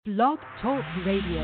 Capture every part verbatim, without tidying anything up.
Blog Talk Radio.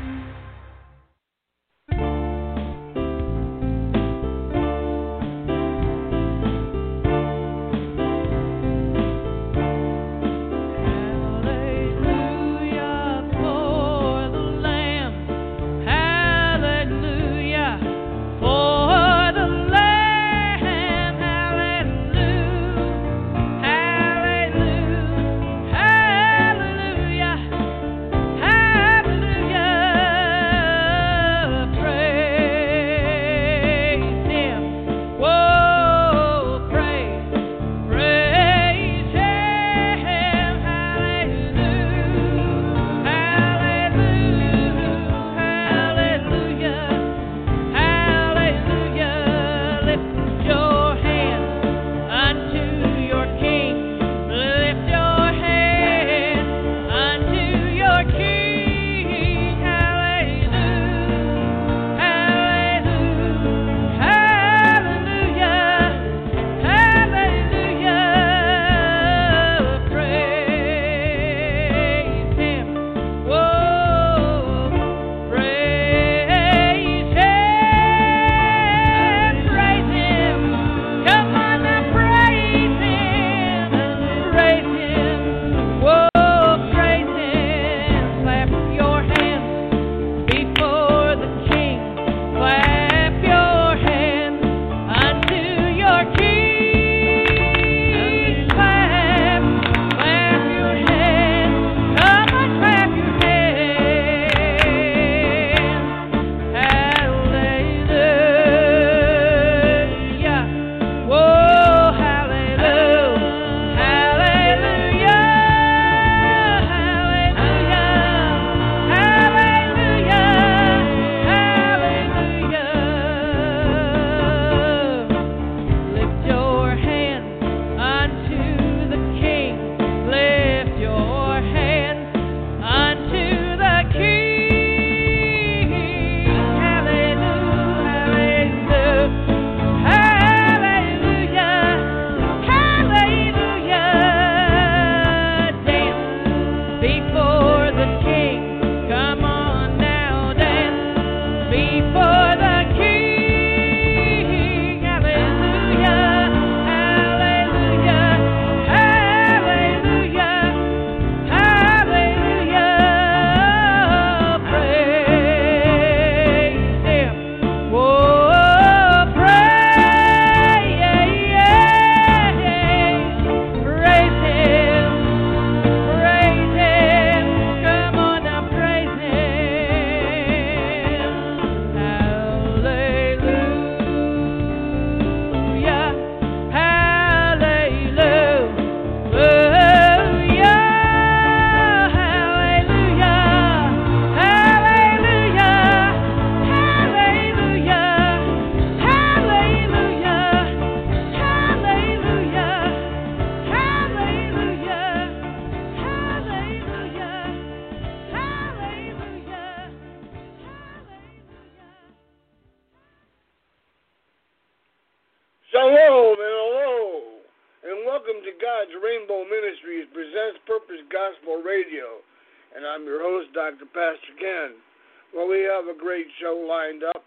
Shalom and hello, and welcome to God's Rainbow Ministries presents Purpose Gospel Radio, and I'm your host, Doctor Pastor Ken. Well, we have a great show lined up.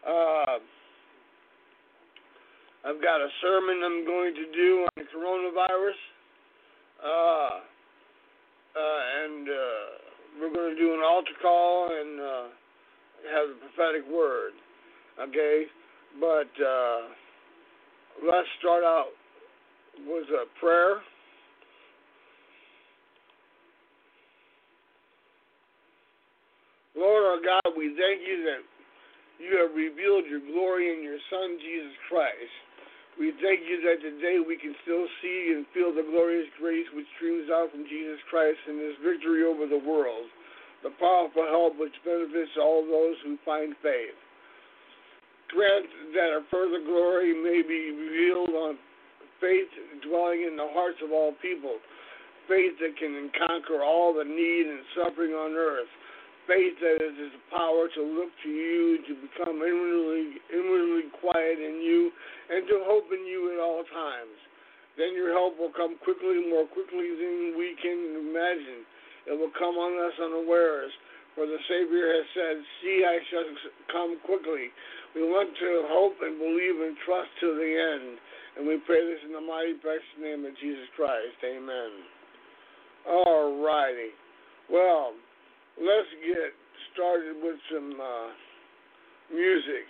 Uh, I've got a sermon I'm going to do on coronavirus, uh, uh, and uh, we're going to do an altar call and uh, have a prophetic word, okay? But uh, let's start out with a prayer. Lord our God, we thank you that you have revealed your glory in your Son, Jesus Christ. We thank you that today we can still see and feel the glorious grace which streams out from Jesus Christ and his victory over the world, the powerful help which benefits all those who find faith. Grant that a further glory may be revealed on faith dwelling in the hearts of all people, faith that can conquer all the need and suffering on earth, faith that is the power to look to you, to become inwardly, inwardly quiet in you, and to hope in you at all times. Then your help will come quickly, more quickly than we can imagine. it will come on us unawares. For the Savior has said, see, I shall come quickly. We want to hope and believe and trust to the end. And we pray this in the mighty, precious name of Jesus Christ. Amen. All righty. Well, let's get started with some uh, music.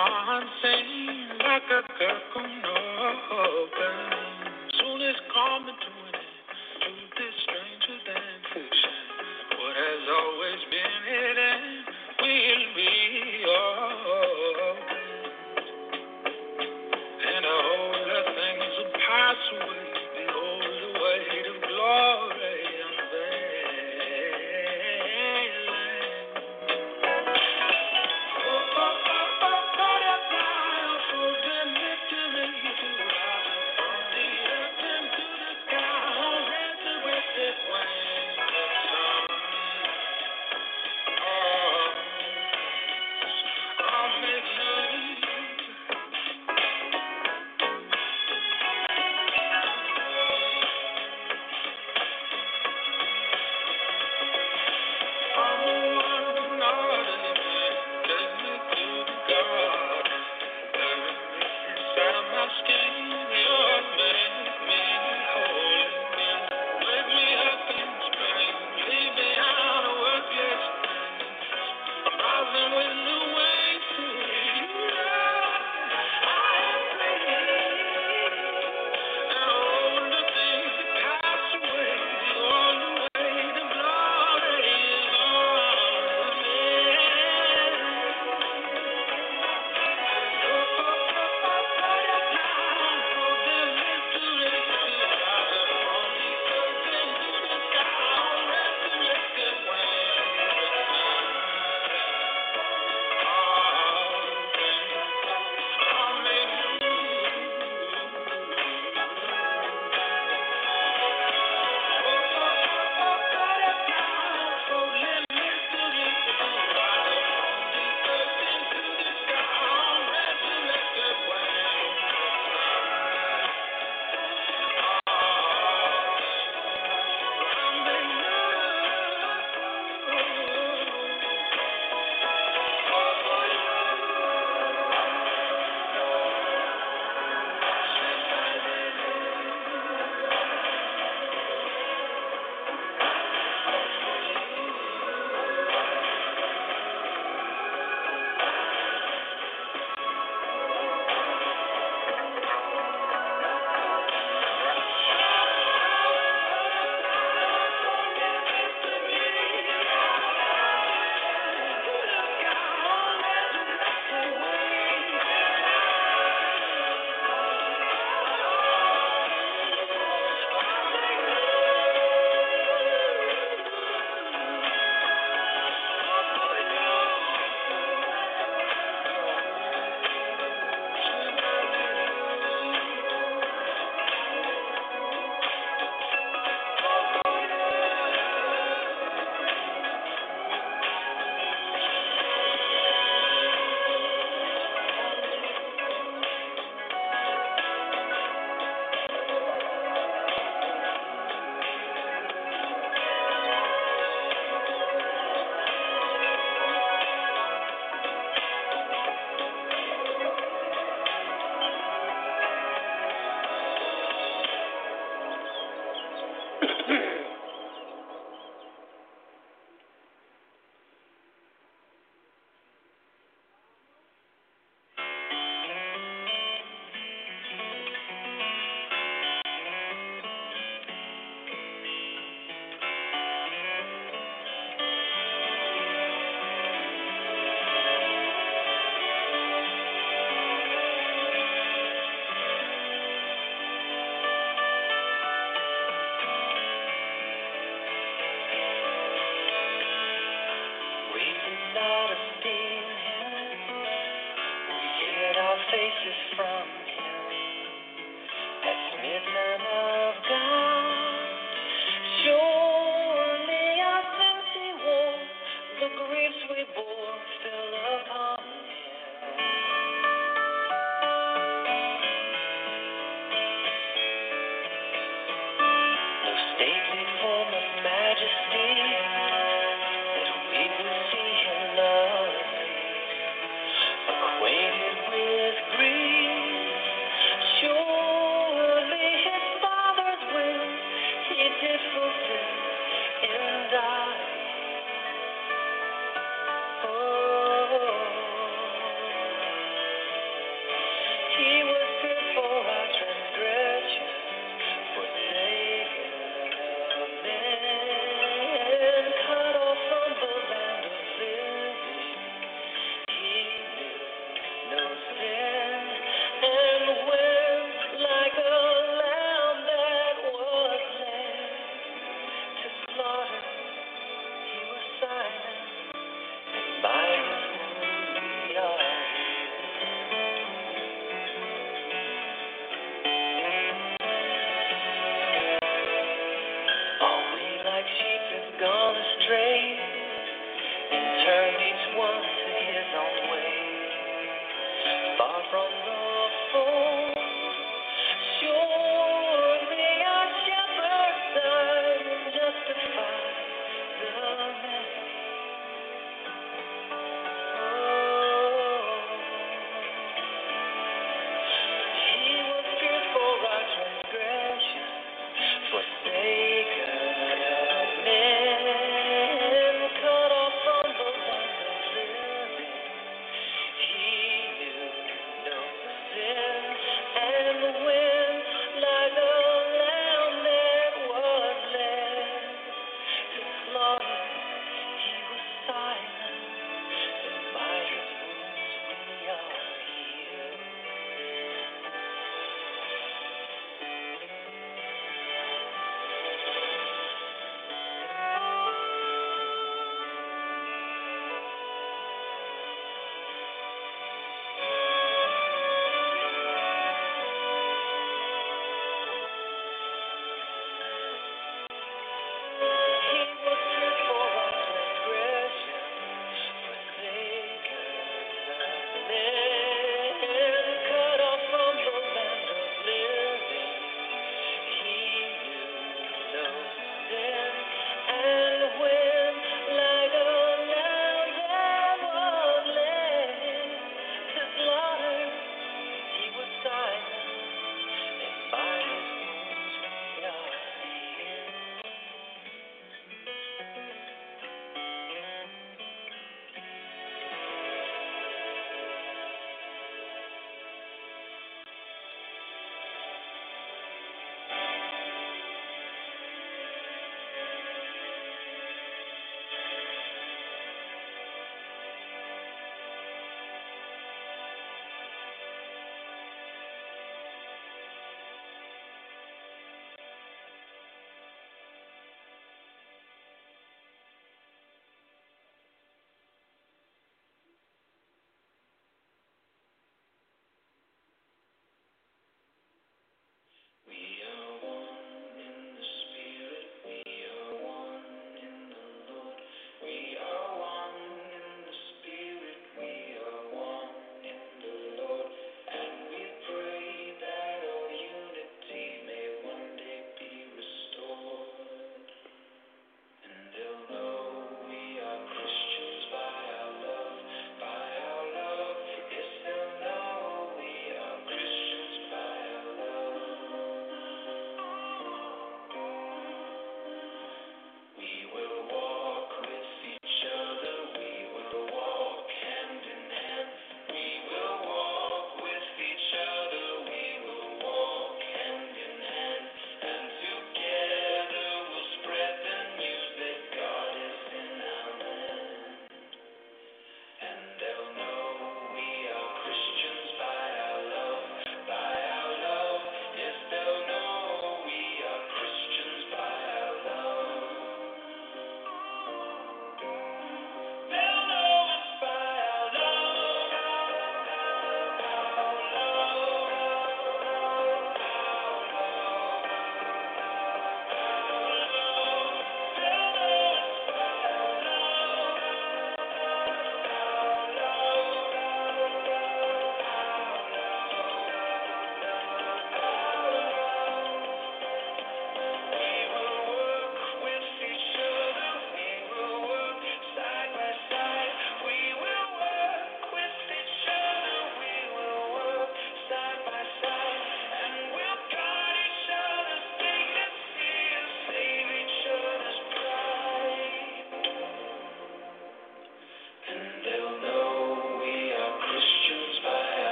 heart sing like a curtain open. Soon it's coming to an end. Truth is stranger than fiction. What has always been hidden will be open. And all the things will pass away. Behold the weight of glory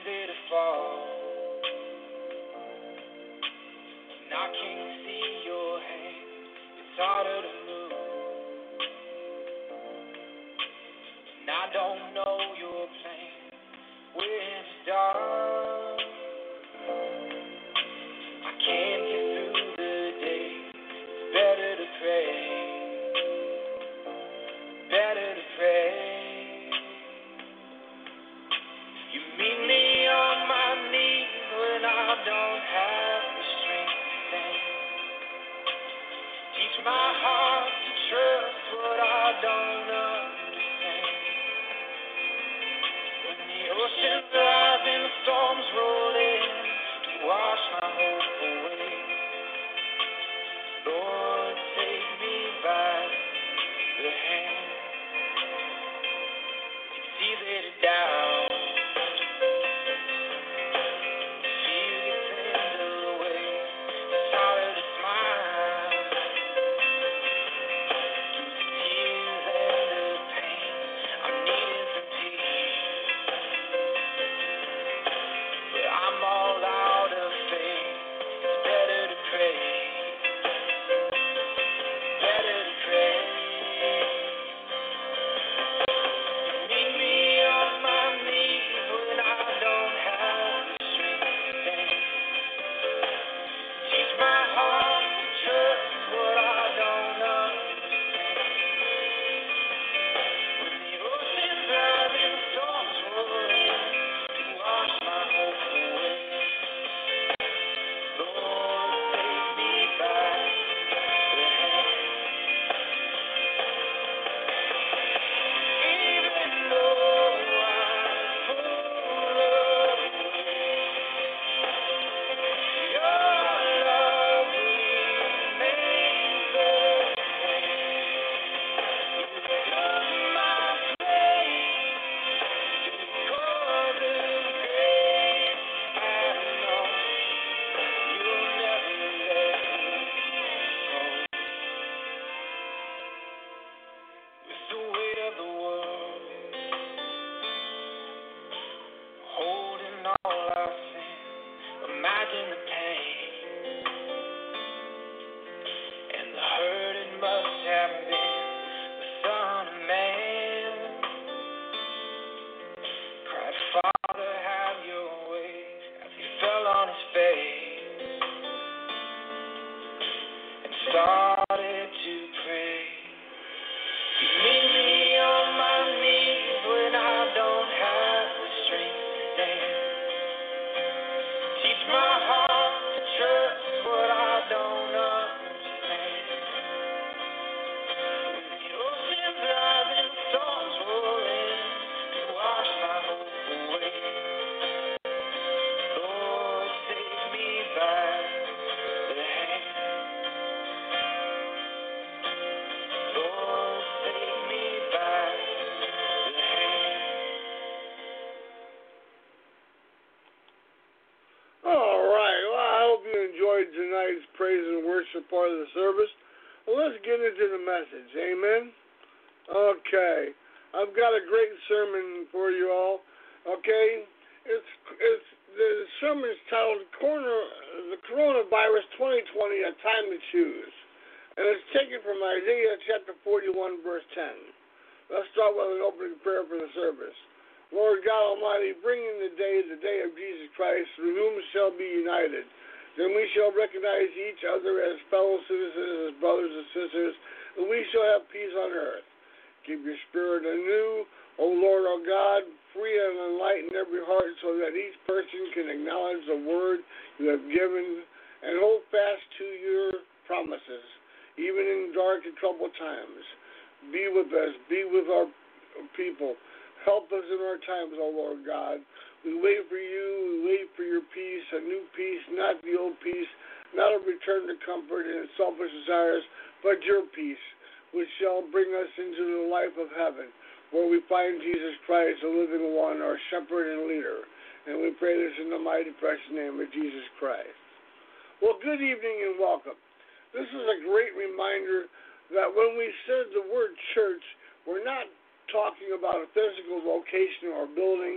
easy to fall. And I can't see your hand. It's harder to move. And I don't know your plan when it's dark. I can't get through the day. It's better to pray. Better to pray. You meet me on my knees when I don't have the strength to stand. Teach my heart to trust what I don't understand. When the oceans rise and the storms roll in to wash my hope away, Lord, take me by the hand. It's easy to doubt. Fear gets in the way. It's harder to smile through the tears and the pain. I'm needing some peace, but I'm all out of faith. It's better to pray. Better to pray. Meet me on my knees when I don't have the strength to stand. Teach my heart to trust what I don't understand. When the oceans rise and the storms roll in to wash my hope away, Lord, take me by the hand. Even though I pull away, your love remains the same. You took my place because of grace. I know you'll never let me go. With the weight of the world holding all our sin, imagine the pain and the hurt it must have been. The Son of Man cried, Father, have your way, as he fell on his face and started to pray. You meet me on my knees when I don't have the strength to stand. Teach my heart to trust what I don't understand. When the oceans rise and the storms roll in to wash my hope away, Lord, take me by the hand. Lord, take me by the hand. All right. Well, I hope you enjoyed tonight's praise and worship part of the service. Well, let's get into the message. Amen. Okay. I've got a great sermon for you all. Okay. It's it's the sermon's titled "Corona, the Coronavirus twenty twenty: A Time to Choose," and it's taken from Isaiah chapter forty-one, verse ten. Let's start with an opening prayer for the service. Lord God Almighty, bring in the day, the day of Jesus Christ, through whom shall be united. Then we shall recognize each other as fellow citizens, as brothers and sisters, and we shall have peace on earth. Keep your spirit anew, O Lord our God, free and enlighten every heart so that each person can acknowledge the word you have given and hold fast to your promises, even in dark and troubled times. Be with us, be with our people. Help us in our times, O Lord God. We wait for you, we wait for your peace, a new peace, not the old peace, not a return to comfort and selfish desires, but your peace, which shall bring us into the life of heaven, where we find Jesus Christ, the living one, our shepherd and leader. And we pray this in the mighty precious name of Jesus Christ. Well, good evening and welcome. This is a great reminder that when we said the word church, we're not talking about a physical location or building,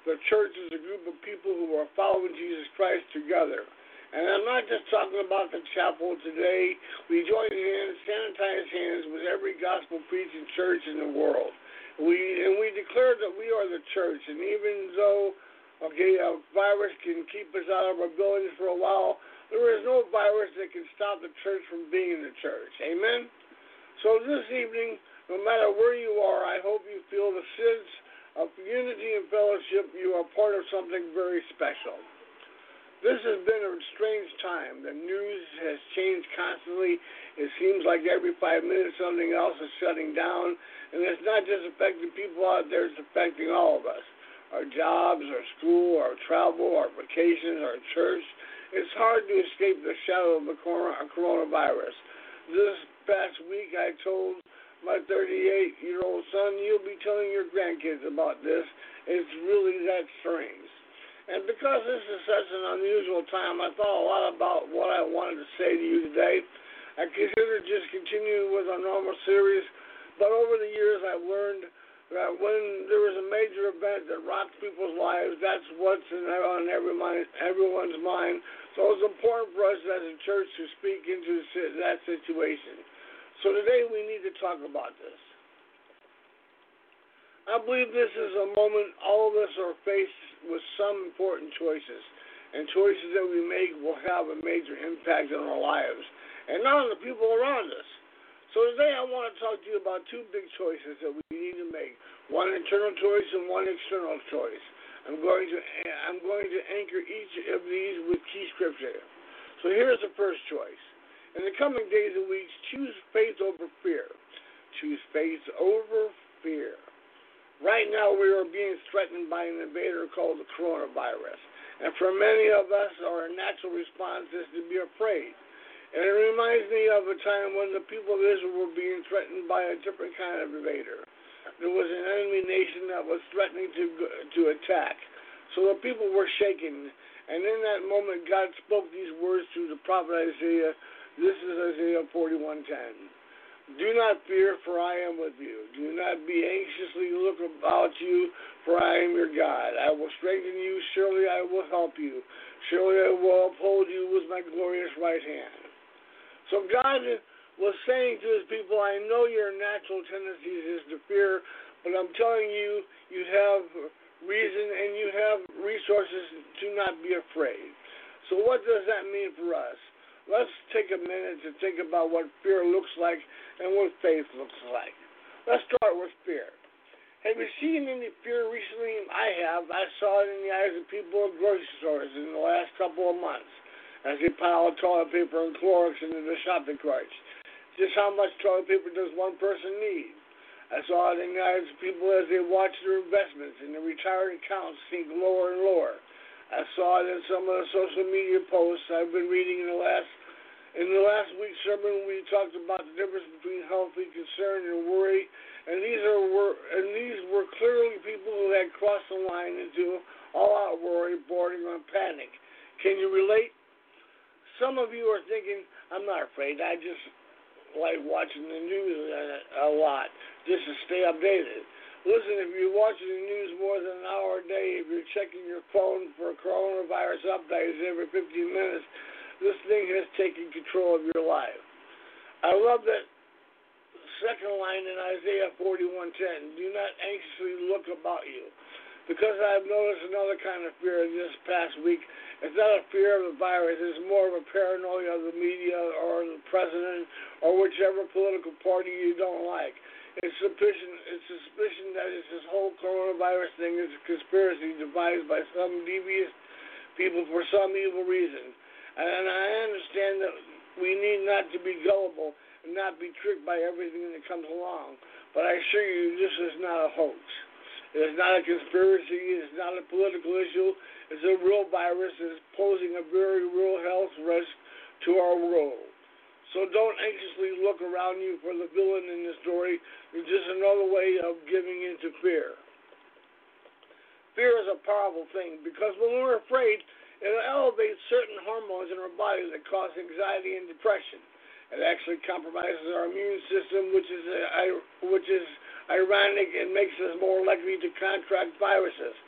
The church is a group of people who are following Jesus Christ together. And I'm not just talking about the chapel today. We join hands, sanitize hands with every gospel preaching church in the world. We and we declare that we are the church. And even though, okay, a virus can keep us out of our buildings for a while, there is no virus that can stop the church from being the church. Amen? So this evening, no matter where you are, I hope you feel the sense of unity and fellowship. You are part of something very special. This has been a strange time. The news has changed constantly. It seems like every five minutes something else is shutting down. And it's not just affecting people out there, it's affecting all of us. Our jobs, our school, our travel, our vacations, our church. It's hard to escape the shadow of the coronavirus. This past week I told my thirty-eight-year-old son, you'll be telling your grandkids about this. It's really that strange. And because this is such an unusual time, I thought a lot about what I wanted to say to you today. I considered just continuing with our normal series, but over the years I've learned that when there is a major event that rocks people's lives, that's what's in, on every mind, everyone's mind. So it's important for us as a church to speak into that situation. So today we need to talk about this. I believe this is a moment all of us are faced with some important choices, and choices that we make will have a major impact on our lives, and not on the people around us. So today I want to talk to you about two big choices that we need to make, one internal choice and one external choice. I'm going to I'm going to anchor each of these with key scripture. So here's the first choice. In the coming days and weeks, choose faith over fear. Choose faith over fear. Right now, we are being threatened by an invader called the coronavirus. And for many of us, our natural response is to be afraid. And it reminds me of a time when the people of Israel were being threatened by a different kind of invader. There was an enemy nation that was threatening to to attack. So the people were shaken. And in that moment, God spoke these words through the prophet Isaiah. This is Isaiah forty-one ten. Do not fear, for I am with you. Do not be anxiously look about you, for I am your God. I will strengthen you. Surely I will help you. Surely I will uphold you with my glorious right hand. So God was saying to his people, I know your natural tendencies is to fear, but I'm telling you, you have reason and you have resources to not be afraid. So what does that mean for us? Let's take a minute to think about what fear looks like and what faith looks like. Let's start with fear. Have you seen any fear recently? I have. I saw it in the eyes of people at grocery stores in the last couple of months as they pile toilet paper and Clorox into the shopping carts. Just how much toilet paper does one person need? I saw it in the eyes of people as they watched their investments and their retired accounts sink lower and lower. I saw it in some of the social media posts I've been reading in the last in the last week's sermon. We talked about the difference between healthy concern and worry, and these are were and these were clearly people who had crossed the line into all-out worry, bordering on panic. Can you relate? Some of you are thinking, "I'm not afraid. I just like watching the news a, a lot just to stay updated." Listen, if you're watching the news more than an hour a day, if you're checking your phone for coronavirus updates every fifteen minutes, this thing has taken control of your life. I love that second line in Isaiah forty-one ten. Do not anxiously look about you. Because I've noticed another kind of fear this past week. It's not a fear of the virus. It's more of a paranoia of the media or the president or whichever political party you don't like. It's suspicion, it's suspicion that it's this whole coronavirus thing is a conspiracy devised by some devious people for some evil reason. And I understand that we need not to be gullible and not be tricked by everything that comes along. But I assure you, this is not a hoax. It is not a conspiracy. It is not a political issue. It's a real virus that is posing a very real health risk to our world. So don't anxiously look around you for the villain in the story. It's just another way of giving in to fear. Fear is a powerful thing because when we're afraid, it elevates certain hormones in our body that cause anxiety and depression. It actually compromises our immune system, which is uh, which is ironic and makes us more likely to contract viruses.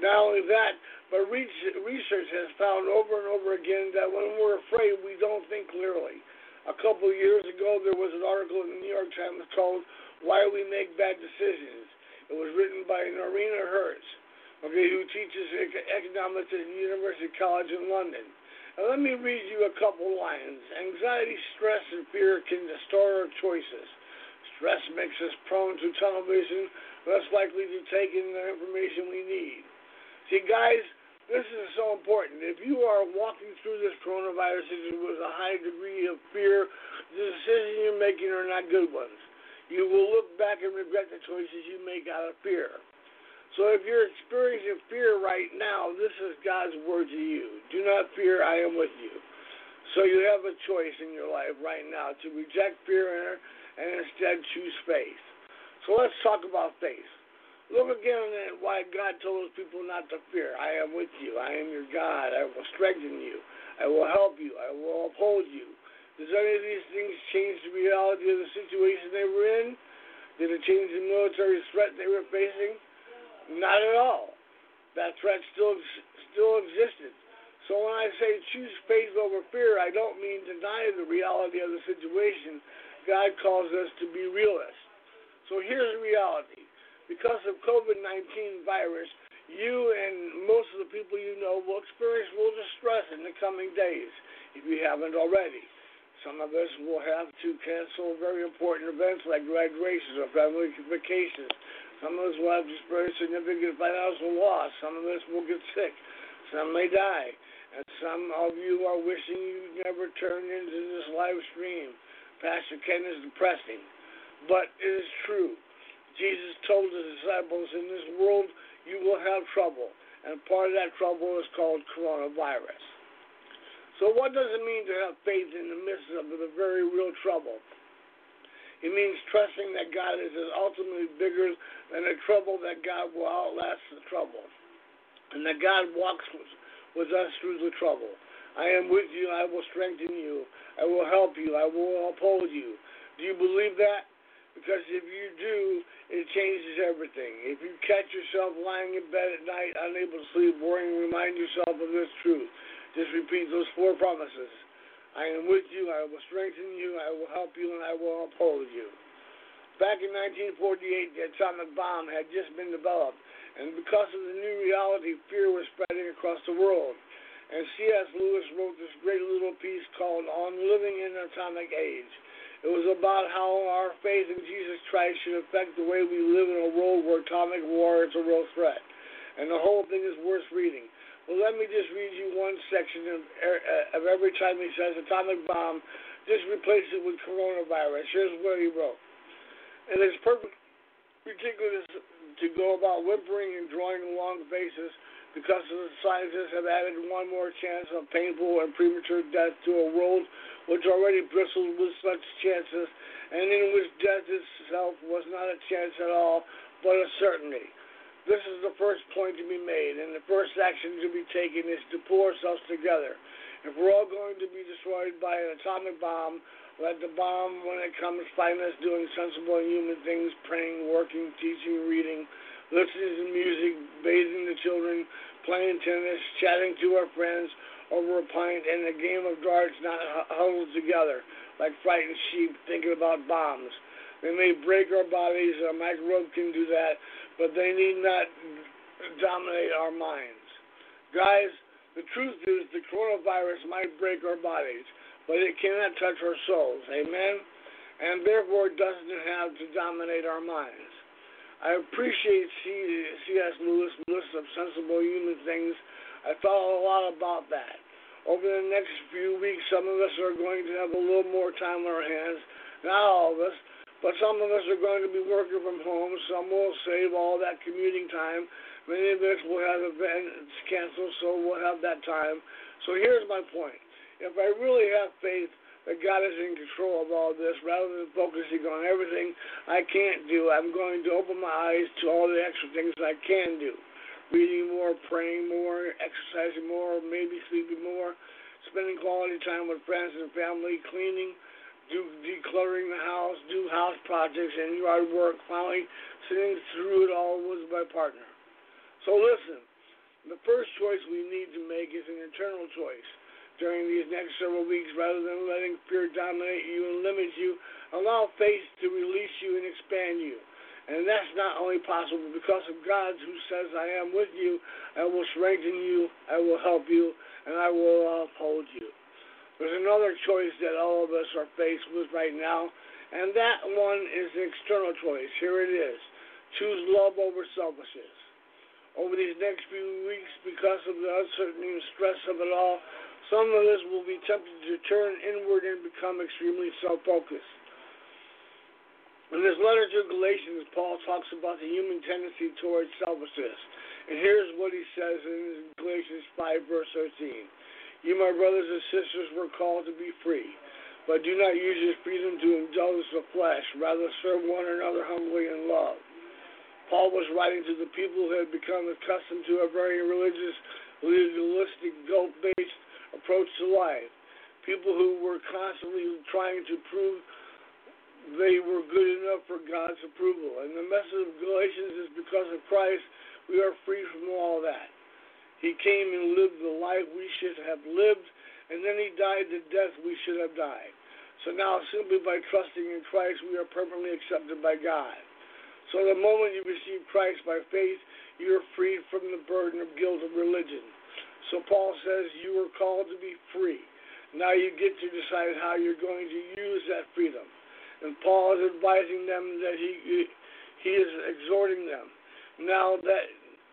Not only that, but research has found over and over again that when we're afraid, we don't think clearly. A couple of years ago, there was an article in the New York Times called "Why We Make Bad Decisions." It was written by Norina Hertz, okay, who teaches economics at University College in London. And let me read you a couple lines. Anxiety, stress, and fear can distort our choices. Stress makes us prone to tunnel vision, less likely to take in the information we need. See, guys, this is so important. If you are walking through this coronavirus with a high degree of fear, the decisions you're making are not good ones. You will look back and regret the choices you make out of fear. So if you're experiencing fear right now, this is God's word to you. Do not fear, I am with you. So you have a choice in your life right now to reject fear and instead choose faith. So let's talk about faith. Look again at why God told his people not to fear. I am with you. I am your God. I will strengthen you. I will help you. I will uphold you. Does any of these things change the reality of the situation they were in? Did it change the military threat they were facing? Not at all. That threat still still existed. So when I say choose faith over fear, I don't mean deny the reality of the situation. God calls us to be realists. So here's the reality. Because of COVID nineteen virus, you and most of the people you know will experience real distress in the coming days, if you haven't already. Some of us will have to cancel very important events like graduations or family vacations. Some of us will have to experience significant financial loss. Some of us will get sick. Some may die. And some of you are wishing you never turned into this live stream. Pastor Ken is depressing. But it is true. Jesus told his disciples, in this world you will have trouble. And part of that trouble is called coronavirus. So what does it mean to have faith in the midst of the very real trouble? It means trusting that God is ultimately bigger than the trouble, that God will outlast the trouble, and that God walks with us through the trouble. I am with you. I will strengthen you. I will help you. I will uphold you. Do you believe that? Because if you do, it changes everything. If you catch yourself lying in bed at night, unable to sleep, worrying, remind yourself of this truth. Just repeat those four promises. I am with you, I will strengthen you, I will help you, and I will uphold you. Back in nineteen forty-eight, the atomic bomb had just been developed, and because of the new reality, fear was spreading across the world. And C S Lewis wrote this great little piece called On Living in an Atomic Age. It was about how our faith in Jesus Christ should affect the way we live in a world where atomic war is a real threat. And the whole thing is worth reading. Well, let me just read you one section of, of every time he says atomic bomb, just replace it with coronavirus. Here's what he wrote. And it's perfect, ridiculous to go about whimpering and drawing long faces because the scientists have added one more chance of painful and premature death to a world which already bristled with such chances and in which death itself was not a chance at all, but a certainty. This is the first point to be made, and the first action to be taken is to pull ourselves together. If we're all going to be destroyed by an atomic bomb, let the bomb, when it comes, find us doing sensible and human things, praying, working, teaching, reading, listening to music, bathing the children, playing tennis, chatting to our friends over a pint, and a game of darts, not huddled together like frightened sheep thinking about bombs. They may break our bodies, a microbe can do that, but they need not dominate our minds. Guys, the truth is the coronavirus might break our bodies, but it cannot touch our souls. Amen? And therefore it doesn't have to dominate our minds. I appreciate C S Lewis' list of sensible human things. I thought a lot about that. Over the next few weeks, some of us are going to have a little more time on our hands. Not all of us. But some of us are going to be working from home. Some will save all that commuting time. Many of us will have events canceled, so we'll have that time. So here's my point. If I really have faith that God is in control of all this, rather than focusing on everything I can't do, I'm going to open my eyes to all the extra things I can do. Reading more, praying more, exercising more, maybe sleeping more, spending quality time with friends and family, cleaning, do decluttering the house, do house projects and yard work, finally sitting through it all with my partner. So listen, The first choice we need to make is an internal choice. During these next several weeks, rather than letting fear dominate you and limit you, allow faith to release you and expand you. And that's not only possible because of God, who says, I am with you, I will strengthen you, I will help you, and I will uphold you. There's another choice that all of us are faced with right now, and that one is the external choice. Here it is. Choose love over selfishness. Over these next few weeks, because of the uncertainty and stress of it all, some of us will be tempted to turn inward and become extremely self-focused. In this letter to Galatians, Paul talks about the human tendency towards selfishness. And here's what he says in Galatians five, verse thirteen. You, my brothers and sisters, were called to be free, but do not use your freedom to indulge the flesh. Rather, serve one another humbly in love. Paul was writing to the people who had become accustomed to a very religious, legalistic, guilt-based approach to life. People who were constantly trying to prove they were good enough for God's approval. And the message of Galatians is because of Christ, we are free from all that. He came and lived the life we should have lived, and then he died the death we should have died. So now, simply by trusting in Christ, we are permanently accepted by God. So the moment you receive Christ by faith, you are freed from the burden of guilt of religion. So Paul says you are called to be free. Now you get to decide how you're going to use that freedom. And Paul is advising them that he he is exhorting them. Now that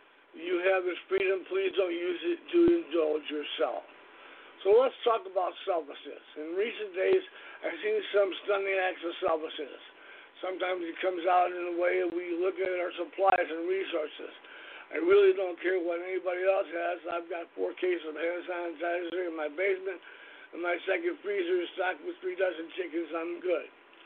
you have this freedom, please don't use it to indulge yourself. So let's talk about selfishness. In recent days, I've seen some stunning acts of selfishness. Sometimes it comes out in the way we look at our supplies and resources. I really don't care what anybody else has. I've got four cases of hand sanitizer in my basement, and my second freezer is stocked with three dozen chickens. I'm good.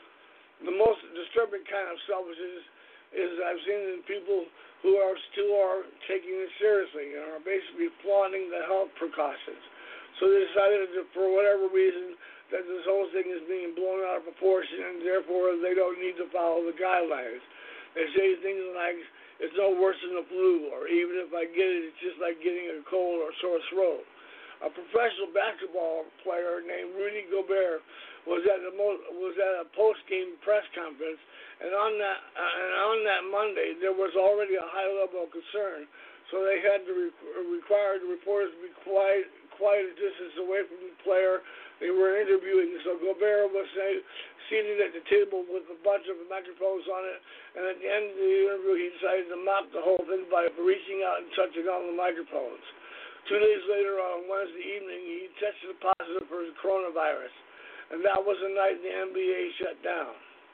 The most disturbing kind of selfishness is I've seen in people who are still are taking it seriously and are basically flaunting the health precautions. So they decided that for whatever reason that this whole thing is being blown out of proportion and therefore they don't need to follow the guidelines. They say things like, it's no worse than the flu, or even if I get it, it's just like getting a cold or sore throat. A professional basketball player named Rudy Gobert was at the mo- was at a post-game press conference, and on that uh, and on that Monday there was already a high level of concern, so they had to re- require the reporters to be quiet, quite a distance away from the player they were interviewing. So Gobert was say, seated at the table with a bunch of microphones on it, and at the end of the interview he decided to mock the whole thing by reaching out and touching on the microphones. Two days later, on Wednesday evening, he tested positive for the coronavirus, and that was the night the N B A shut down.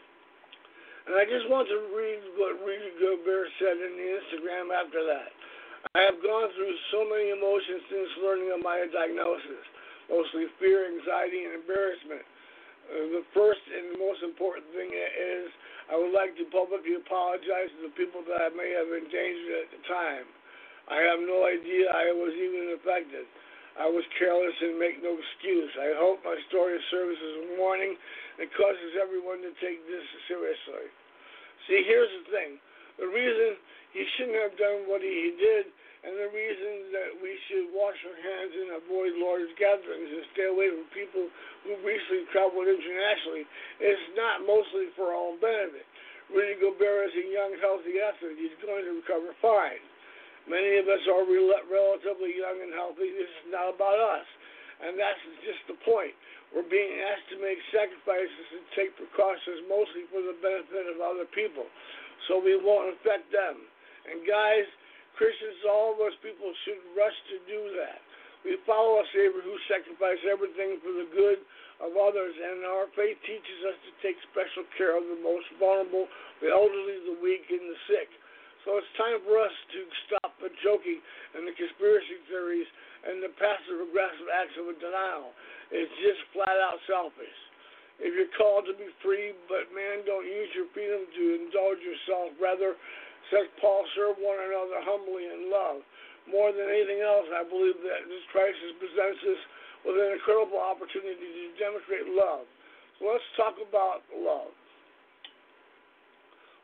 And I just want to read what Rudy Gobert said in the Instagram after that. I have gone through so many emotions since learning of my diagnosis, mostly fear, anxiety, and embarrassment. Uh, the first and most important thing is I would like to publicly apologize to the people that I may have endangered at the time. I have no idea I was even affected. I was careless and make no excuse. I hope my story serves as a warning and causes everyone to take this seriously. See, here's the thing. The reason he shouldn't have done what he did, and the reason that we should wash our hands and avoid large gatherings and stay away from people who recently traveled internationally, is not mostly for our own benefit. Rudy Gobert is a young, healthy athlete. He's going to recover fine. Many of us are rel- relatively young and healthy. This is not about us. And that's just the point. We're being asked to make sacrifices and take precautions mostly for the benefit of other people, so we won't affect them. And guys, Christians, all of us people should rush to do that. We follow a Savior who sacrificed everything for the good of others, and our faith teaches us to take special care of the most vulnerable, the elderly, the weak, and the sick. So it's time for us to stop the joking and the conspiracy theories and the passive-aggressive acts of denial. It's just flat-out selfish. If you're called to be free, but man, don't use your freedom to indulge yourself. Rather, says Paul, serve one another humbly in love. More than anything else, I believe that this crisis presents us with an incredible opportunity to demonstrate love. So let's talk about love.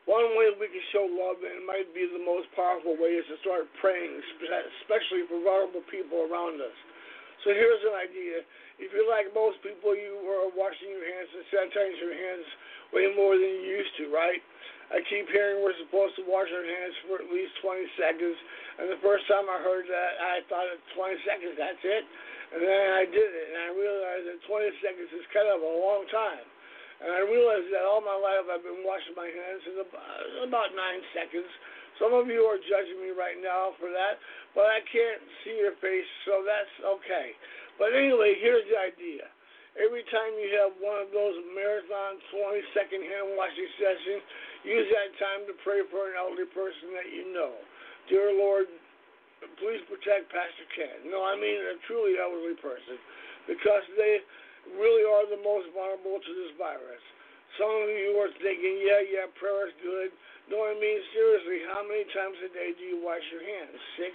One way we can show love, and it might be the most powerful way, is to start praying, especially for vulnerable people around us. So here's an idea. If you're like most people, you are washing your hands and sanitizing your hands way more than you used to, right? I keep hearing we're supposed to wash our hands for at least twenty seconds, and the first time I heard that, I thought twenty seconds, that's it? And then I did it, and I realized that twenty seconds is kind of a long time. And I realized that all my life I've been washing my hands in about, about nine seconds. Some of you are judging me right now for that, but I can't see your face, so that's okay. But anyway, here's the idea. Every time you have one of those marathon twenty-second hand washing sessions, use that time to pray for an elderly person that you know. Dear Lord, please protect Pastor Ken. No, I mean a truly elderly person, because they really are the most vulnerable to this virus. Some of you are thinking, yeah, yeah, prayer is good. No, I mean, seriously, how many times a day do you wash your hands? Six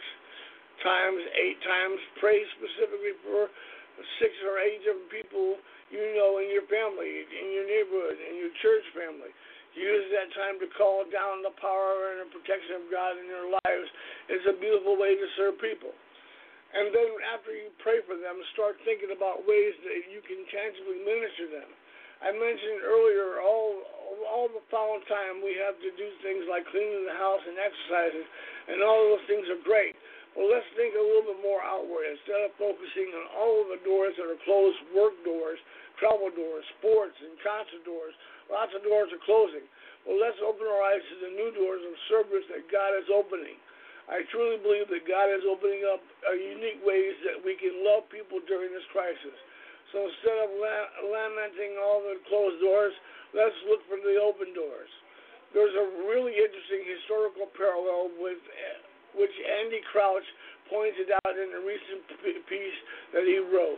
times, eight times? Pray specifically for six or eight different people you know in your family, in your neighborhood, in your church family. Use that time to call down the power and the protection of God in your lives. It's a beautiful way to serve people. And then after you pray for them, start thinking about ways that you can tangibly minister them. I mentioned earlier, all all the found time we have to do things like cleaning the house and exercising, and all those things are great. Well, let's think a little bit more outward. Instead of focusing on all of the doors that are closed, work doors, travel doors, sports and concert doors, lots of doors are closing. Well, let's open our eyes to the new doors of service that God is opening. I truly believe that God is opening up uh, unique ways that we can love people during this crisis. So instead of la- lamenting all the closed doors, let's look for the open doors. There's a really interesting historical parallel with uh, which Andy Crouch pointed out in a recent p- piece that he wrote.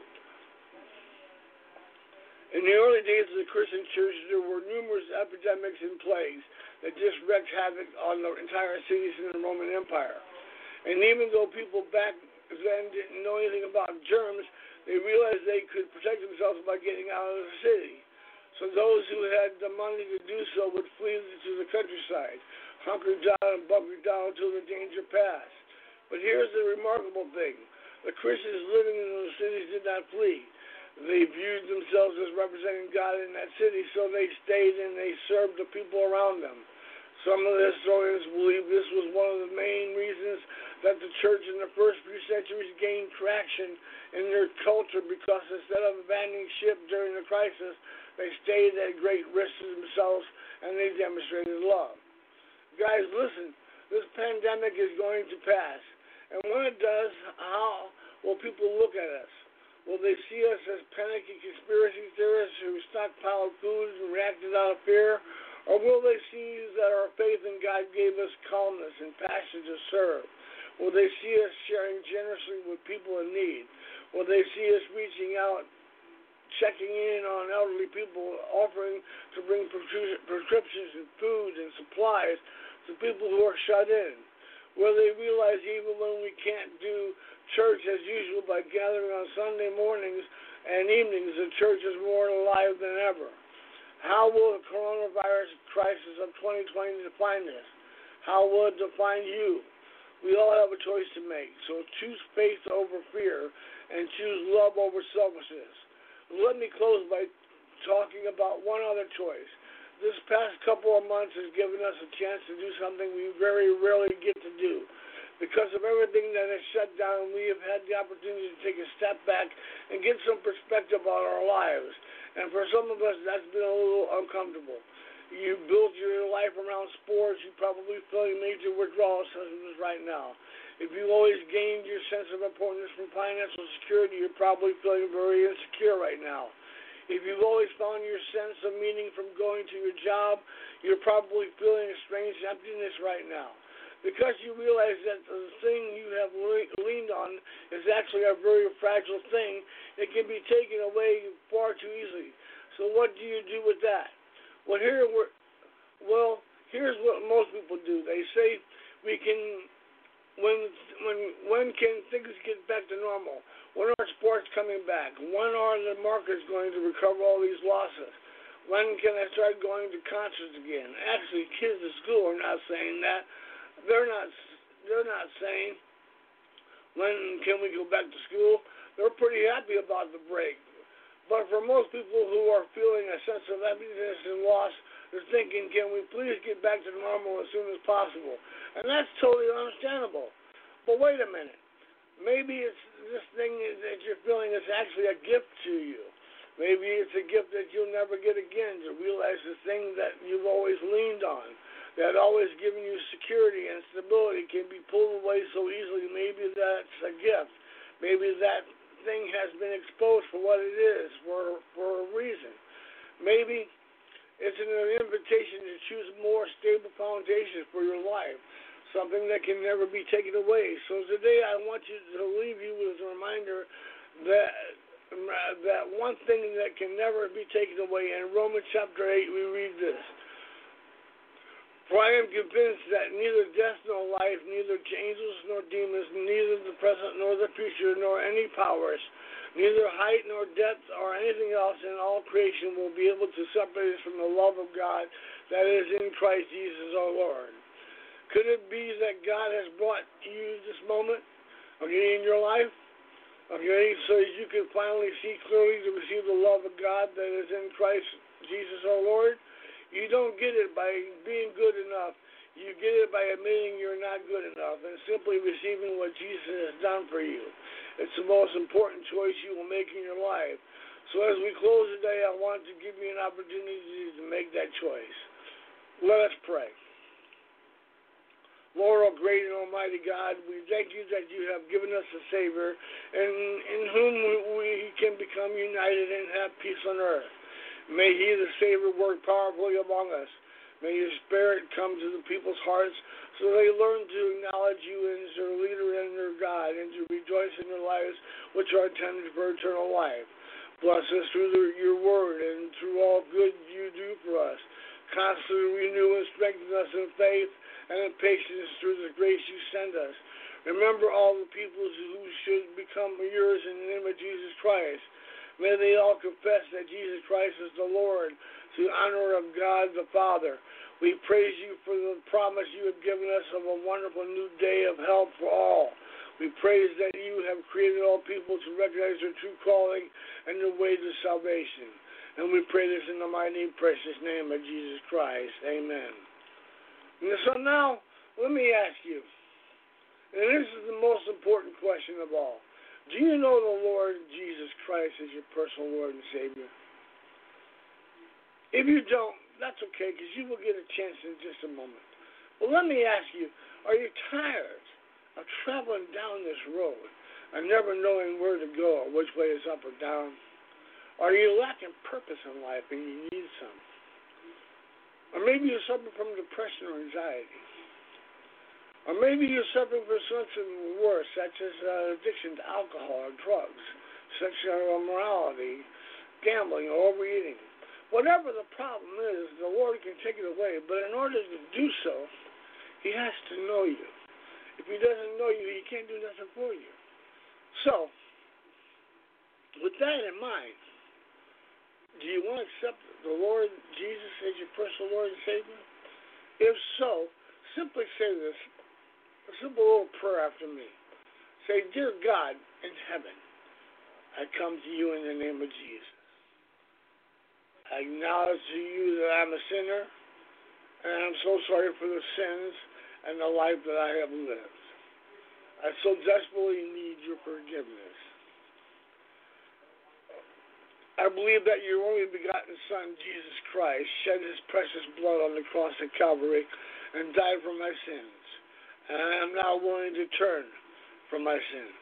In the early days of the Christian church, there were numerous epidemics and plagues that just wreaked havoc on the entire cities in the Roman Empire. And even though people back then didn't know anything about germs, they realized they could protect themselves by getting out of the city. So those who had the money to do so would flee to the countryside, hunker down and bunker down until the danger passed. But here's the remarkable thing. The Christians living in those cities did not flee. They viewed themselves as representing God in that city, so they stayed and they served the people around them. Some of the historians believe this was one of the main reasons that the church in the first few centuries gained traction in their culture, because instead of abandoning ship during the crisis, they stayed at great risk to themselves and they demonstrated love. Guys, listen, this pandemic is going to pass. And when it does, how will people look at us? Will they see us as panicky conspiracy theorists who stockpiled food and reacted out of fear? Or will they see that our faith in God gave us calmness and passion to serve? Will they see us sharing generously with people in need? Will they see us reaching out, checking in on elderly people, offering to bring prescriptions and food and supplies to people who are shut in? Will they realize even when we can't do church as usual by gathering on Sunday mornings and evenings, the church is more alive than ever? How will the coronavirus crisis of twenty twenty define this? How will it define you? We all have a choice to make, so choose faith over fear and choose love over selfishness. Let me close by talking about one other choice. This past couple of months has given us a chance to do something we very rarely get to do. Because of everything that is shut down, we have had the opportunity to take a step back and get some perspective on our lives. And for some of us, that's been a little uncomfortable. You built your life around sports, you're probably feeling major withdrawal symptoms right now. If you always gained your sense of importance from financial security, you're probably feeling very insecure right now. If you've always found your sense of meaning from going to your job, you're probably feeling a strange emptiness right now. Because you realize that the thing you have le- leaned on is actually a very fragile thing, it can be taken away far too easily. So what do you do with that? Well, here we're, well, here's what most people do. They say we can, when when when can things get back to normal? When are sports coming back? When are the markets going to recover all these losses? When can I start going to concerts again? Actually, kids at school are not saying that. They're not. They're not saying when can we go back to school. They're pretty happy about the break. But for most people who are feeling a sense of emptiness and loss, they're thinking, can we please get back to normal as soon as possible? And that's totally understandable. But wait a minute. Maybe it's this thing that you're feeling is actually a gift to you. Maybe it's a gift that you'll never get again, to realize the thing that you've always leaned on, that always given you security and stability, can be pulled away so easily. Maybe that's a gift. Maybe that thing has been exposed for what it is, for, for a reason. Maybe it's an invitation to choose a more stable foundation for your life, something that can never be taken away. So today I want you to leave you with a reminder that that one thing that can never be taken away. In Romans chapter eight, we read this. For I am convinced that neither death nor life, neither angels nor demons, neither the present nor the future, nor any powers, neither height nor depth or anything else in all creation will be able to separate us from the love of God that is in Christ Jesus our Lord. Could it be that God has brought you this moment, okay, in your life, okay, so you can finally see clearly to receive the love of God that is in Christ Jesus our Lord? You don't get it by being good enough. You get it by admitting you're not good enough and simply receiving what Jesus has done for you. It's the most important choice you will make in your life. So as we close today, I want to give you an opportunity to make that choice. Let us pray. Lord, oh great and almighty God, we thank you that you have given us a Savior in, in whom we can become united and have peace on earth. May he, the Savior, work powerfully among us. May your Spirit come to the people's hearts so they learn to acknowledge you as their leader and their God and to rejoice in their lives which are intended for eternal life. Bless us through the, your word and through all good you do for us. Constantly renew and strengthen us in faith and in patience through the grace you send us. Remember all the people who should become yours in the name of Jesus Christ. May they all confess that Jesus Christ is the Lord, to the honor of God the Father. We praise you for the promise you have given us of a wonderful new day of help for all. We praise that you have created all people to recognize their true calling and their way to salvation. And we pray this in the mighty and precious name of Jesus Christ. Amen. And so now, let me ask you, and this is the most important question of all. Do you know the Lord Jesus Christ as your personal Lord and Savior? If you don't, that's okay, because you will get a chance in just a moment. Well, let me ask you, are you tired of traveling down this road and never knowing where to go or which way is up or down? Are you lacking purpose in life and you need some? Or maybe you're suffering from depression or anxiety. Or maybe you're suffering from something worse, such as uh, addiction to alcohol or drugs, sexual immorality, gambling, or overeating. Whatever the problem is, the Lord can take it away. But in order to do so, he has to know you. If he doesn't know you, he can't do nothing for you. So, with that in mind, do you want to accept the Lord Jesus as your personal Lord and Savior? If so, simply say this, a simple little prayer after me. Say, Dear God in heaven, I come to you in the name of Jesus. I acknowledge to you that I'm a sinner, and I'm so sorry for the sins and the life that I have lived. I so desperately need your forgiveness. I believe that your only begotten Son, Jesus Christ, shed his precious blood on the cross of Calvary and died for my sins. And I am now willing to turn from my sins.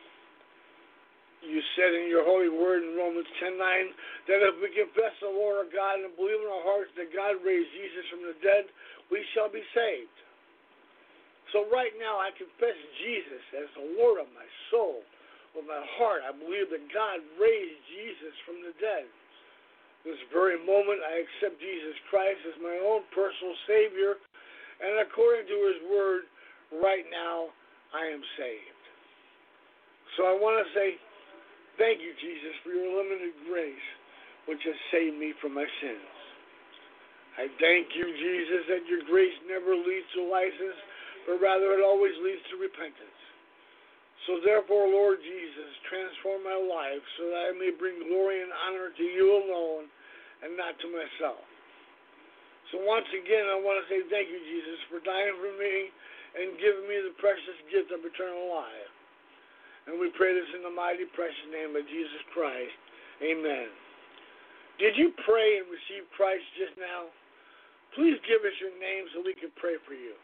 You said in your holy word in Romans ten nine that if we confess the Lord our God and believe in our hearts that God raised Jesus from the dead, we shall be saved. So right now I confess Jesus as the Lord of my soul. With my heart, I believe that God raised Jesus from the dead. This very moment, I accept Jesus Christ as my own personal Savior, and according to his word, right now, I am saved. So I want to say, thank you, Jesus, for your unlimited grace, which has saved me from my sins. I thank you, Jesus, that your grace never leads to license, but rather it always leads to repentance. So therefore, Lord Jesus, transform my life so that I may bring glory and honor to you alone and not to myself. So once again, I want to say thank you, Jesus, for dying for me and giving me the precious gift of eternal life. And we pray this in the mighty, precious name of Jesus Christ. Amen. Did you pray and receive Christ just now? Please give us your name so we can pray for you.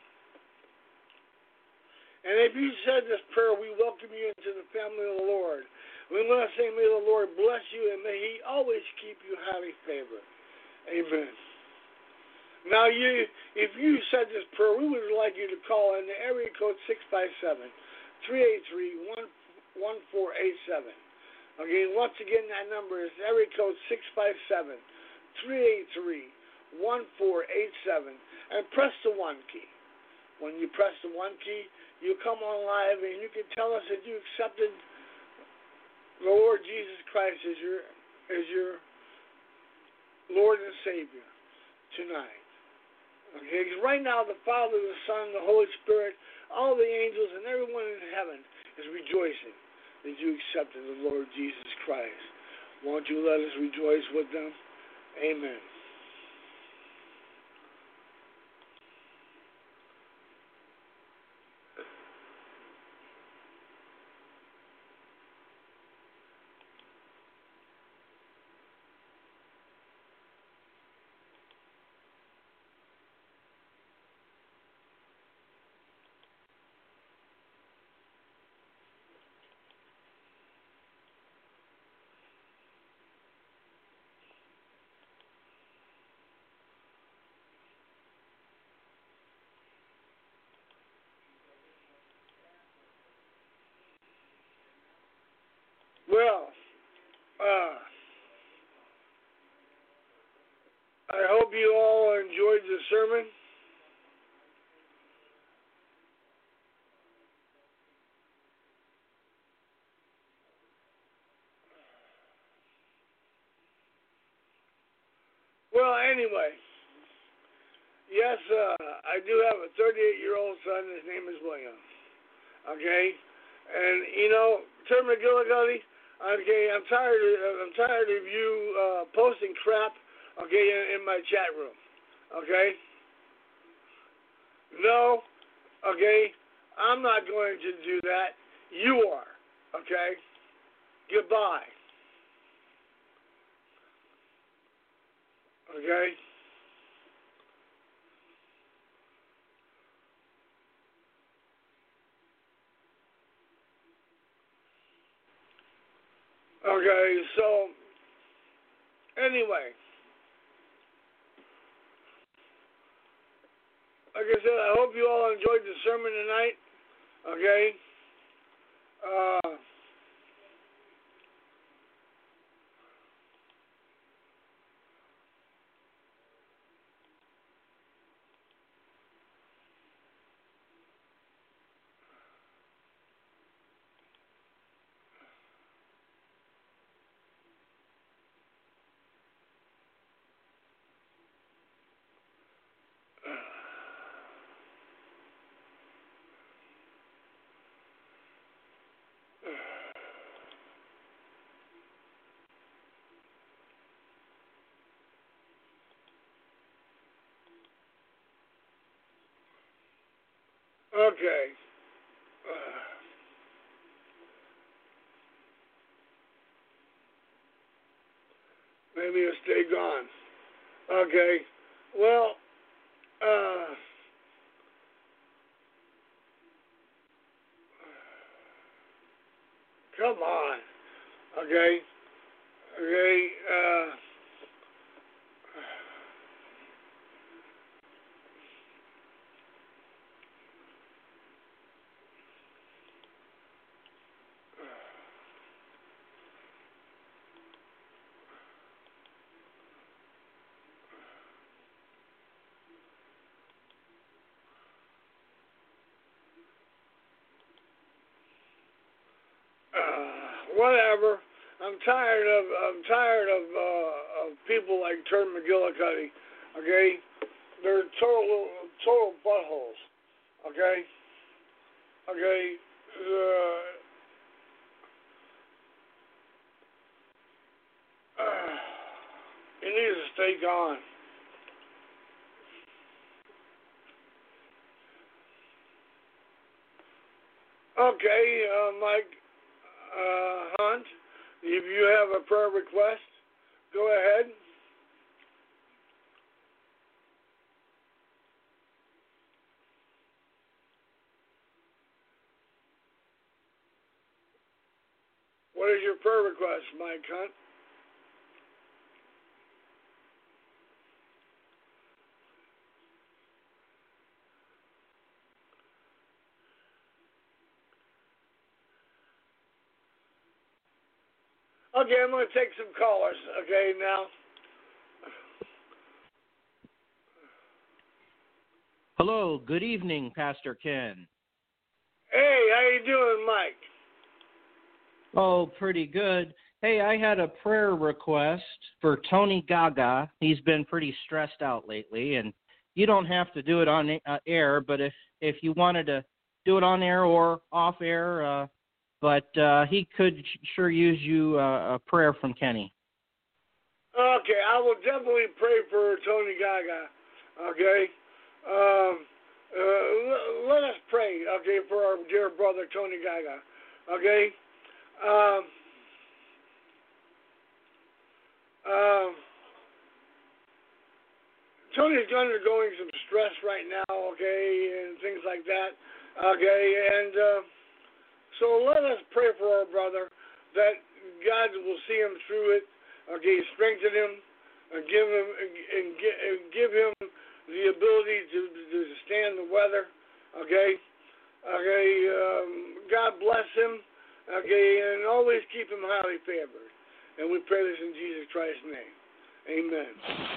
And if you said this prayer, we welcome you into the family of the Lord. We want to say, may the Lord bless you and may he always keep you highly favored. Amen. Now, you, if you said this prayer, we would like you to call in the area code six five seven, three eight three, one four eight seven. Again, once again, that number is area code six five seven, three eight three, one four eight seven, and press the one key. When you press the one key, you come on live and you can tell us that you accepted the Lord Jesus Christ as your as your Lord and Savior tonight. Okay, because right now the Father, the Son, the Holy Spirit, all the angels, and everyone in heaven is rejoicing that you accepted the Lord Jesus Christ. Won't you let us rejoice with them? Amen. Well, uh, I hope you all enjoyed the sermon. Well, anyway, yes, uh, I do have a thirty-eight-year-old son. His name is William. Okay, and you know, Terry McGillicuddy. Okay, I'm tired. Of, I'm tired of you uh, posting crap. Okay, in, in my chat room. Okay. No. Okay, I'm not going to do that. You are. Okay. Goodbye. Okay. Okay, so, anyway, like I said, I hope you all enjoyed the sermon tonight, okay? Uh, okay. Uh, maybe it'll stay gone. Okay. Well, uh, come on. Okay. Okay. Uh, uh, whatever. I'm tired of I'm tired of uh, of people like Turd McGillicuddy. Okay, they're total total buttholes. Okay, okay. Uh, uh, he needs to stay gone. Okay, uh, Mike uh, Hunt, if you have a prayer request, go ahead. What is your prayer request, Mike Hunt? Okay, I'm going to take some callers, okay, now. Hello, good evening, Pastor Ken. Hey, how you doing, Mike? Oh, pretty good. Hey, I had a prayer request for Tony Gaga. He's been pretty stressed out lately, and you don't have to do it on uh, air, but if, if you wanted to do it on air or off air, uh, but uh, he could sure use you uh, a prayer from Kenny. Okay, I will definitely pray for Tony Gaga, okay? Um, uh, let us pray, okay, for our dear brother Tony Gaga, okay? Um, um, Tony's undergoing some stress right now, okay, and things like that, okay, and uh, so let us pray for our brother that God will see him through it, okay, strengthen him, and give him and give him the ability to, to stand the weather, okay, okay, um, God bless him, okay, and always keep him highly favored, and we pray this in Jesus Christ's name, amen.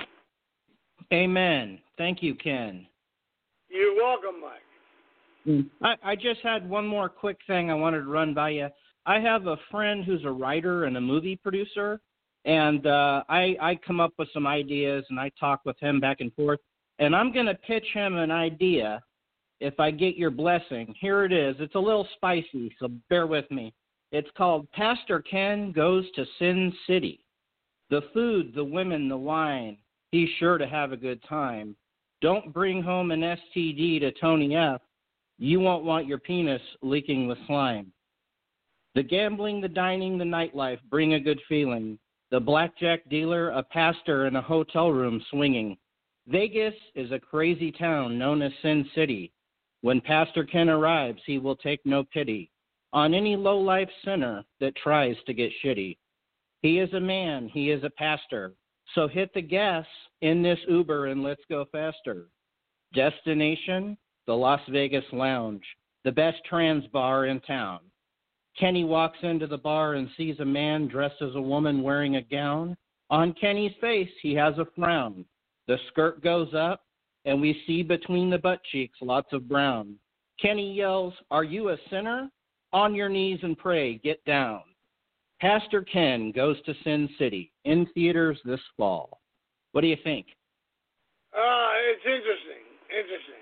Amen. Thank you, Ken. You're welcome, Mike. I, I just had one more quick thing I wanted to run by you. I have a friend who's a writer and a movie producer, and uh, I, I come up with some ideas, and I talk with him back and forth, and I'm going to pitch him an idea if I get your blessing. Here it is. It's a little spicy, so bear with me. It's called Pastor Ken Goes to Sin City. The food, the women, the wine. He's sure to have a good time. Don't bring home an S T D to Tony F. You won't want your penis leaking with slime. The gambling, the dining, the nightlife bring a good feeling. The blackjack dealer, a pastor in a hotel room swinging. Vegas is a crazy town known as Sin City. When Pastor Ken arrives, he will take no pity on any low-life sinner that tries to get shitty. He is a man, he is a pastor. So hit the gas in this Uber and let's go faster. Destination, the Las Vegas Lounge, the best trans bar in town. Kenny walks into the bar and sees a man dressed as a woman wearing a gown. On Kenny's face, he has a frown. The skirt goes up, and we see between the butt cheeks lots of brown. Kenny yells, "Are you a sinner? On your knees and pray, get down." Pastor Ken Goes to Sin City, in theaters this fall. What do you think? Uh, it's interesting. Interesting.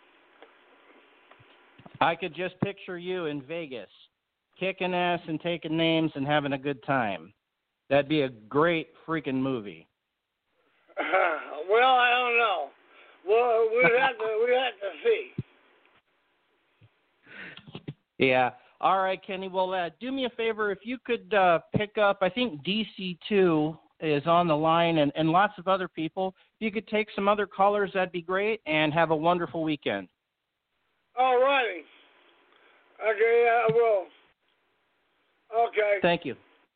I could just picture you in Vegas, kicking ass and taking names and having a good time. That'd be a great freaking movie. Uh, well, I don't know. Well, we'd have to, we'd have to see. Yeah. All right, Kenny. Well, uh, do me a favor. If you could uh, pick up, I think D C two is on the line and, and lots of other people. If you could take some other callers, that'd be great, and have a wonderful weekend. All righty. Okay, I will. Okay. Thank you.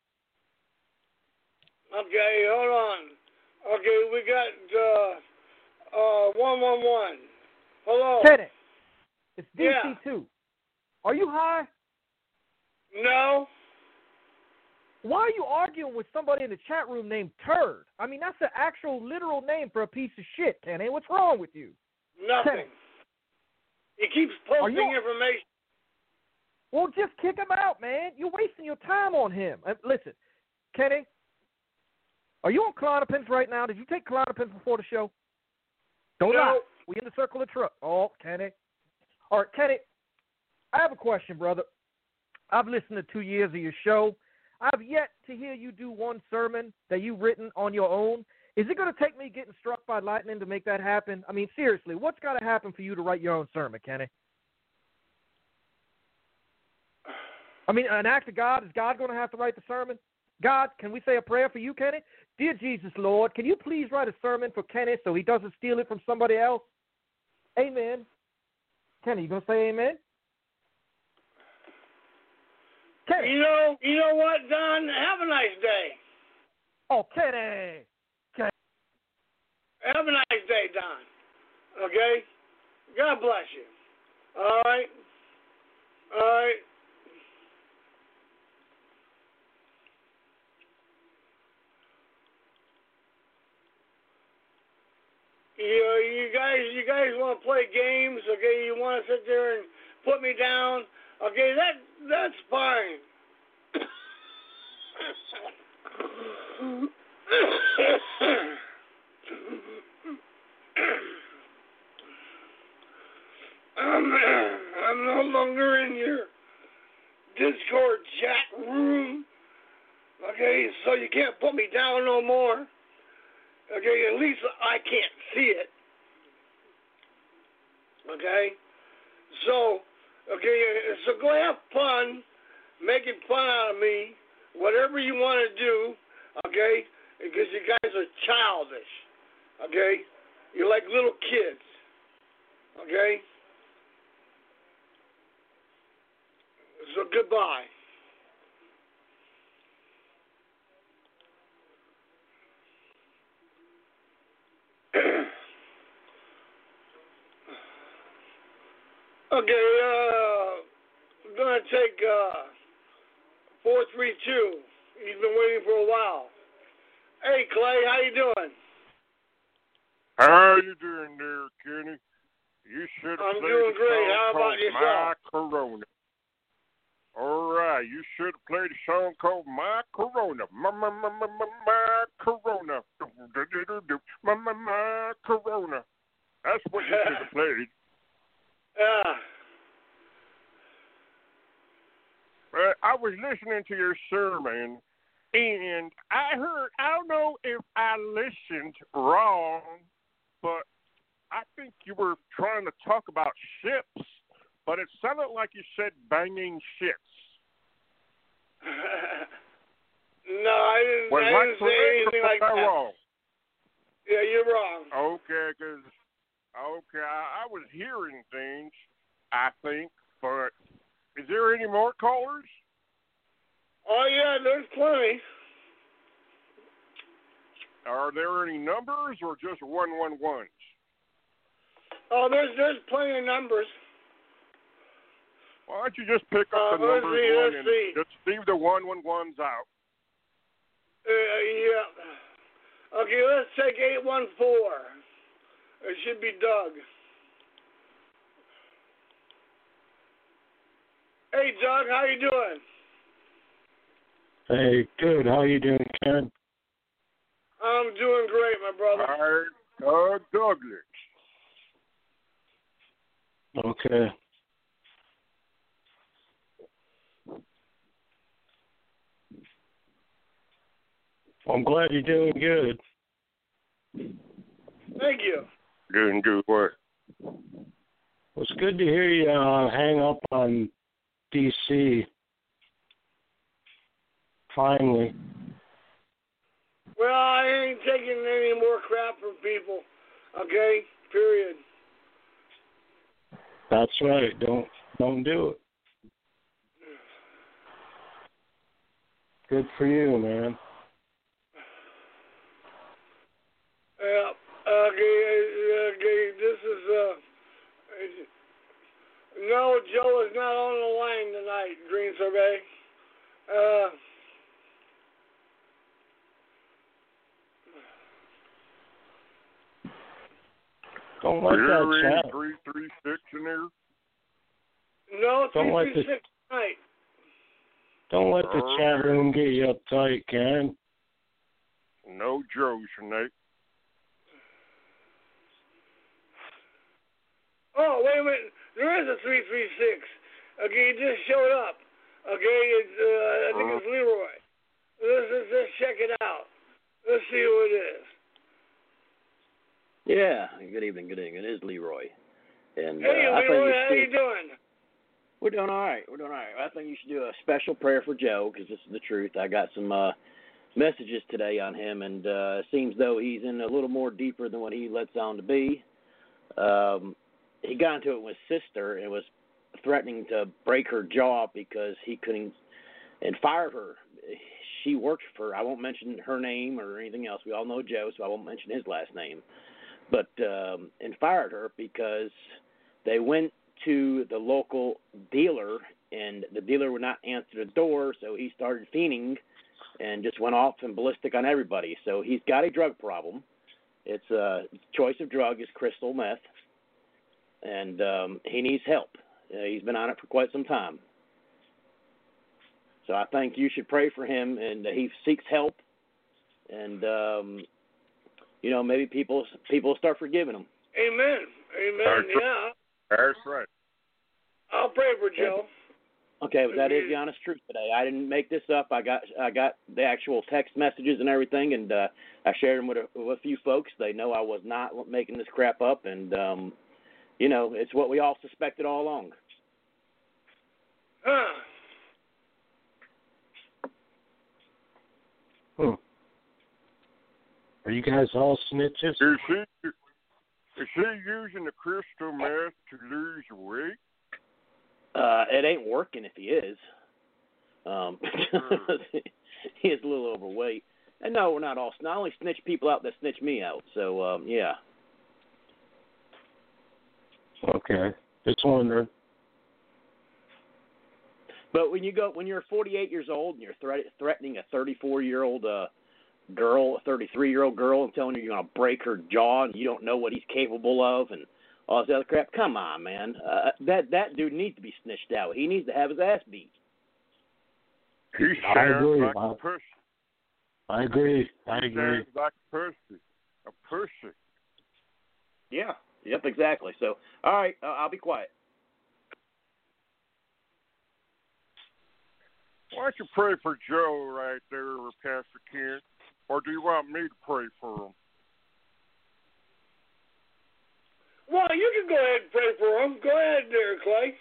Okay, hold on. Okay, we got uh, uh, one one one. Hello. Kenny, it's D C two. Yeah. Are you high? No. Why are you arguing with somebody in the chat room named Turd? I mean, that's the actual literal name for a piece of shit, Kenny. What's wrong with you? Nothing. Kenny. He keeps posting you... information. Well, just kick him out, man. You're wasting your time on him. Uh, listen, Kenny, are you on Klonopins right now? Did you take Klonopins before the show? Don't no. lie. We in the circle of truck. Oh, Kenny. All right, Kenny, I have a question, brother. I've listened to two years of your show. I've yet to hear you do one sermon that you've written on your own. Is it going to take me getting struck by lightning to make that happen? I mean, seriously, what's got to happen for you to write your own sermon, Kenny? I mean, an act of God, is God going to have to write the sermon? God, can we say a prayer for you, Kenny? Dear Jesus, Lord, can you please write a sermon for Kenny so he doesn't steal it from somebody else? Amen. Kenny, you going to say amen? Kenny. You know, you know what, Don? Have a nice day. Oh, Kenny. Kenny. Have a nice day, Don. Okay? God bless you. All right? All right? You, you guys, you guys want to play games, okay? You want to sit there and put me down, okay? That that's fine. I'm, I'm no longer in your Discord chat room, okay? So you can't put me down no more. Okay, at least I can't see it. Okay? So, okay, so go have fun, making fun out of me, whatever you want to do, okay? Because you guys are childish, okay? You're like little kids, okay? So goodbye. Okay, uh, I'm going to take uh, four three two. He's been waiting for a while. Hey, Clay, how you doing? How you doing there, Kenny? You should have I'm played doing a great. song How about called yourself? My Corona. All right, you should have played a song called My Corona. My, my, my, my, my, my Corona. My, my, my Corona. That's what you should have played. Yeah. Uh, I was listening to your sermon, and I heard, I don't know if I listened wrong, but I think you were trying to talk about ships, but it sounded like you said banging ships. No, I didn't, Was I I didn't say correct anything or like was I that. wrong? Yeah, you're wrong. Okay, because, okay, I, I was hearing things, I think, but is there any more callers? Oh, yeah, there's plenty. Are there any numbers or just one one ones? Oh, there's there's plenty of numbers. Why don't you just pick up Uh, the let's numbers see, one let's and see. just leave the one one ones out? Uh, yeah. Okay, let's take eight one four. It should be Doug. Hey, Doug, how you doing? Hey, good. How you doing, Ken? I'm doing great, my brother. Hi, Doug Douglas. Okay. Well, I'm glad you're doing good. Thank you. Doing good what? Well, it's good to hear you uh, hang up on D C. Finally. Well, I ain't taking any more crap from people. Okay? Period. That's right. Don't don't do it. Good for you, man. Yeah. Okay. Okay. This is uh. No, Joe is not on the line tonight. Green Survey. Uh. Don't like Is that there any chat. three three six in there? No, Don't three like three this- six tonight. Don't let the Oh, chat room get you uptight, Ken. No Joes, Nate. Oh, wait a minute. There is a three three six. Okay, it just showed up. Okay, it's, uh, I think it's Leroy. Let's, let's, let's check it out. Let's see who it is. Yeah, good evening, good evening. It is Leroy. And Hey, uh, I think Leroy, you how should, you doing? We're doing all right. We're doing all right. I think you should do a special prayer for Joe, because this is the truth. I got some uh, messages today on him, and uh, it seems though he's in a little more deeper than what he lets on to be. Um, he got into it with his sister and was threatening to break her jaw because he couldn't, and fired her. She worked for, I won't mention her name or anything else. We all know Joe, so I won't mention his last name. But, um, and fired her because they went to the local dealer, and the dealer would not answer the door, so he started fiending and just went off and ballistic on everybody. So he's got a drug problem. It's a choice of drug is crystal meth, and um, he needs help. Uh, he's been on it for quite some time. So I think you should pray for him, and uh, he seeks help, and um, you know, maybe people people start forgiving him. Amen. Amen. That's Yeah. That's right. I'll pray for Joe. Okay, but that is the honest truth today. I didn't make this up. I got I got the actual text messages and everything, and uh, I shared them with a, with a few folks. They know I was not making this crap up, and um, you know, it's what we all suspected all along. Huh. Hmm. Are you guys all snitches? Is he, is he using the crystal meth to lose weight? Uh, it ain't working if he is. Um, he is a little overweight. And no, we're not all. I only snitch people out that snitch me out. So um, yeah. Okay, just wondering. But when you go, when you're forty-eight years old and you're threat, threatening a thirty-four-year-old uh, girl, a thirty-three-year-old girl, and telling her you're going to break her jaw and you don't know what he's capable of and all this other crap, come on, man. Uh, that that dude needs to be snitched out. He needs to have his ass beat. He I sounds agree, like Bob. a pussy. I agree. I He agree. sounds like a pussy. A pussy. Yeah. Yep, exactly. So, all right, uh, I'll be quiet. Why don't you pray for Joe right there, Pastor Ken? Or do you want me to pray for him? Well, you can go ahead and pray for him. Go ahead there, Clay.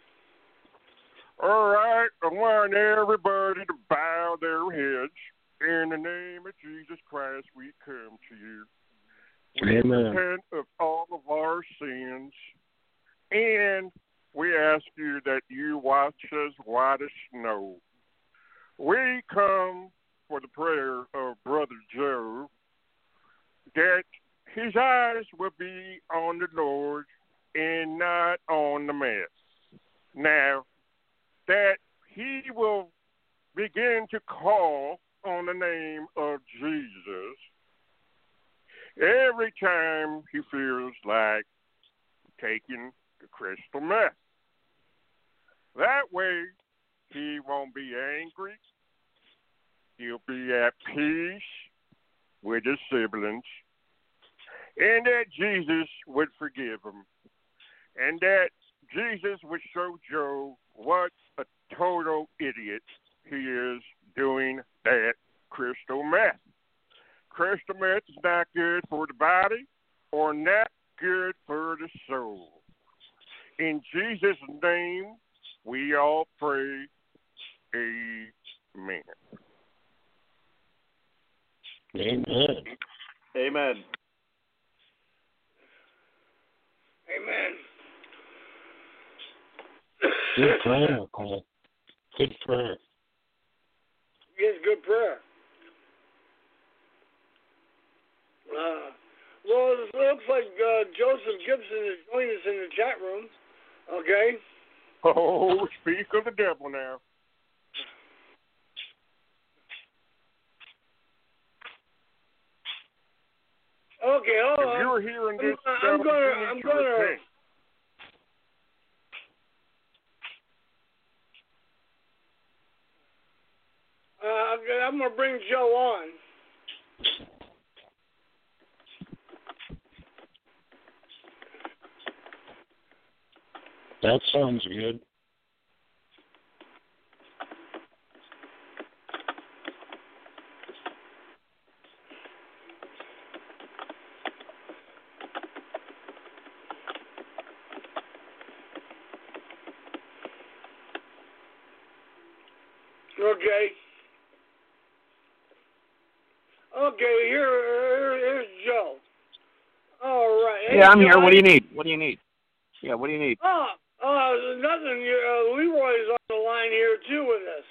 All right, I want everybody to bow their heads. In the name of Jesus Christ, we come to you. We Amen. repent of all of our sins, and we ask you that you wash us white as snow. We come for the prayer of Brother Joe, that his eyes will be on the Lord and not on the mess. Now, that he will begin to call on the name of Jesus every time he feels like taking the crystal meth. That way, he won't be angry. He'll be at peace with his siblings. And that Jesus would forgive him. And that Jesus would show Joe what a total idiot he is doing that crystal meth. Crystal meth is not good for the body or not good for the soul. In Jesus' name, we all pray, amen. Amen. Amen. Amen. Good prayer, Cole. Good prayer. Yes, good prayer. Uh, well, it looks like uh, Joseph Gibson is joining us in the chat room. Okay. Oh, speak of the devil now. Okay, hold If on. you're hearing this I'm, stuff, I'm gonna, you need I'm to gonna. repent. I'm gonna bring Joe on. That sounds good. Okay. Okay, here, here here's Joe. All right. Hey, Yeah, I'm Joe, here. What do you need? What do you need? Yeah, what do you need? Oh, uh, nothing. Uh, Leroy's on the line here too with us.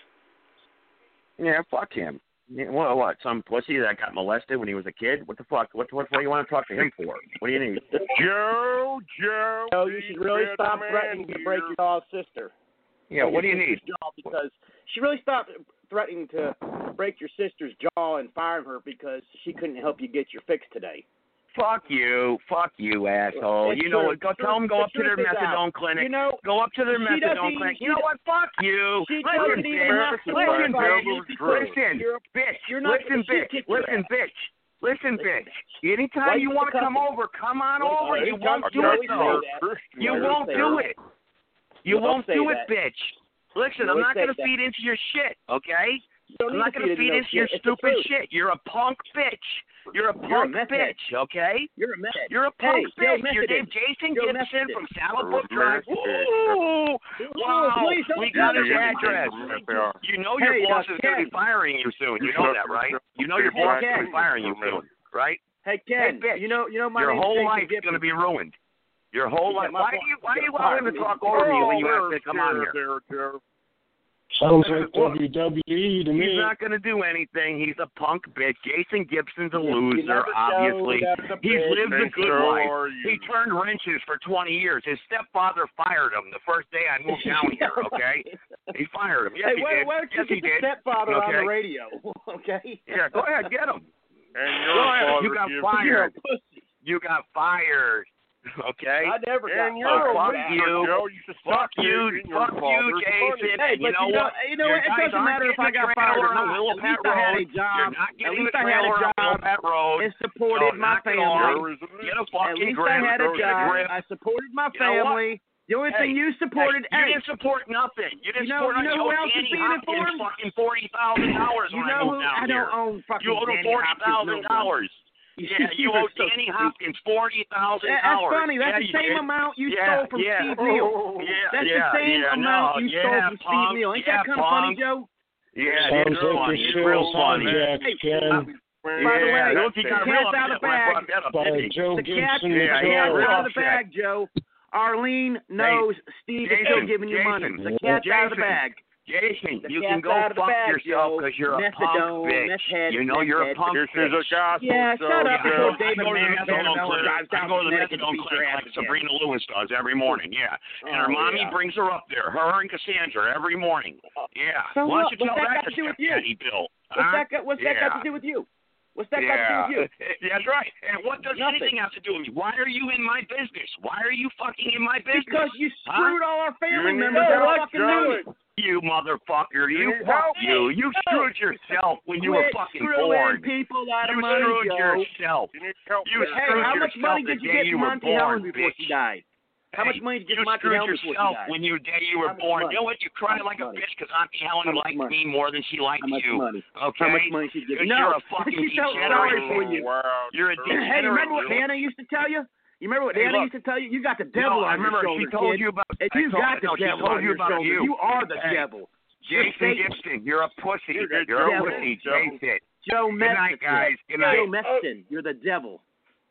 Yeah, fuck him. Yeah, what, what? Some pussy that got molested when he was a kid? What the fuck? What, what, what do you want to talk to him for? What do you need? Joe, Joe. Joe, you should really the stop man threatening to here. break your dog's sister. Yeah, what do you need? Jaw because she really stopped threatening to break your sister's jaw and firing her because she couldn't help you get your fix today. Fuck you. Fuck you, asshole. It's you know true. what? Go The tell them go truth- up to the their truth is methadone out. clinic. You know, go up to their she doesn't methadone even- clinic. she You know what? Fuck you. She Listen, doesn't even bitch. have to Listen, worry about bitch. you because Listen, you're, bitch. you're not Listen, she bitch. kicked you Listen, out. bitch. Listen, bitch. Anytime Why you you want to cussing? come over, come on Why- over. why You you won't cussing? do Why it, you though. say that? You Why you won't say do that? it. You Don't won't say do that. it, bitch. Listen, You I'm always not say going to that. feed into your shit, okay? You don't I'm need not to going to feed feed into into your shit. It's the stupid truth. shit. You're a punk bitch. You're a You're a punk meth head. bitch, okay? You're a meth. You're a Hey, punk Joe bitch. Your Methodist. name's Jason Joe Gibson Methodist. from Salabrook Drive. Methodist. Ooh, wow. please don't We do got that. his address. You know your Hey, boss uh, is going to be Ken. firing you soon. You know that, right? You know your Hey, boss is going to Ken. be firing you soon, right? Hey Ken, Hey, bitch. you know you know my Your name's whole Jason life is Gibson. going to be ruined. Your whole Yeah, life. my Why do boss you Why do you is gonna allow him to fire talk me. over me when you Oh, ask me to come on there, here? there, there. Sounds like Well, W W E to me. He's not going to do anything. He's a punk bitch. Jason Gibson's a You loser, never obviously. showed up to He's bed. lived a Hey, good Joe, life. are you? He turned wrenches for twenty years. His stepfather fired him the first day I moved down here, okay? He fired him. Yes, Hey, he why, did. why don't you yes, he get the did. stepfather on Okay. the radio? Okay. Yeah, go ahead, get him. And Go your ahead. father You got gives fired. You're a pussy. You got fired, okay? I never got And you're Oh, a fuck loser, you. Joe. You should Fuck stop you, taking your fuck you, father's Jason. money. Hey, And but you know you know, what? you know Your what? It guys doesn't aren't matter if I getting got a fired or trailer on not. At Willowpat least I had a Road. job. You're not At getting least a I had a trailer on job Willowpat Road. and supported So my knock it off. family. Get a At fucking least I grip. had a Get a job. grip. I supported my You know what? family. The only Hey, thing you supported, hey, you hey, didn't support nothing. You didn't You know- support you know you who owed else is Danny being Hopkins informed? fucking forty thousand dollars you when I know moved who? down I here. don't own fucking You owed him Danny forty Hopkins thousand no dollars. Yeah, you You're owe so Danny stupid. Hopkins forty thousand That- dollars. That's funny. That's yeah, the you same did. amount you yeah, stole from yeah. Steve Neal. Yeah, That's yeah, the same yeah, amount no, you yeah, stole from Steve punk. Neal. Ain't yeah, that kind of funny, punk. Joe? Yeah, Sounds it is like funny. your It's real show's funny. hijacked, Hey, Ken. By the way, yeah, look, he the got cat's real out of upset the when I bag. brought that up, By didn't he? Joe The cat, Gibson. the Yeah, the yeah, cat's real out of the upset. bag, Joe. Arlene knows Steve is still Jason, giving you money. Jason, The cat's out of the Jason. bag. Jason, The you cat's can go out of the fuck bag, yourself Joe. because you're a Methadone, punk bitch. meth head, you know meth you're head. a punk This bitch. is a gospel Yeah, show, shut up, Joe. Joe. I David go to the Mann, methadone Annabelle clinic. drives I down go to to the Connecticut to methadone beat your clinic ass like again. Sabrina Lewis does every morning. Yeah, and her Oh, mommy yeah. brings her up there. Her and Cassandra every morning. Yeah. So Why what? don't you tell What's that that got to to do with you? Stepdaddy Bill? What's Huh? that got? What's that got Yeah. to do with you? What's that yeah. got to do with you? Yeah, that's right. And what does Nothing. anything have to do with me? Why are you in my business? Why are you fucking in my business? Because you Huh? screwed all our family You members know out of what, fucking Joe? money. You motherfucker, you Hey, fuck help you. You No. screwed yourself when you were Quit fucking screwing born. people out of You money, screwed Joe. yourself. You need help You there. Hey, screwed how much yourself money the did you day get you from were Monty born, Helen before bitch. she died? How much Hey, money did you you get from Monty screwed Helen before she yourself died? when you day you were How much born. money? You know what? You cry How like much a money? bitch because Auntie Helen How much likes money? me more than she likes How much you. money? Okay? How much money she gave? Because No, you're a fucking she felt degenerate. sorry for you. Wow, You're a Joe. degenerate. Hey, you remember what Bill. Nana used to tell you? You remember what Hey, Nana look. used to tell you? You got the devil No, I on remember your shoulder, she told kid. you about. If I you told, got the no, she devil told on you your about shoulder, you. you are the Hey, devil. You're Jason Satan. Gibson, you're a pussy. You're You're, the a devil. pussy. Joe. Jason. Joe Good night, Meston. guys. Good Joe night. Meston, you're the devil.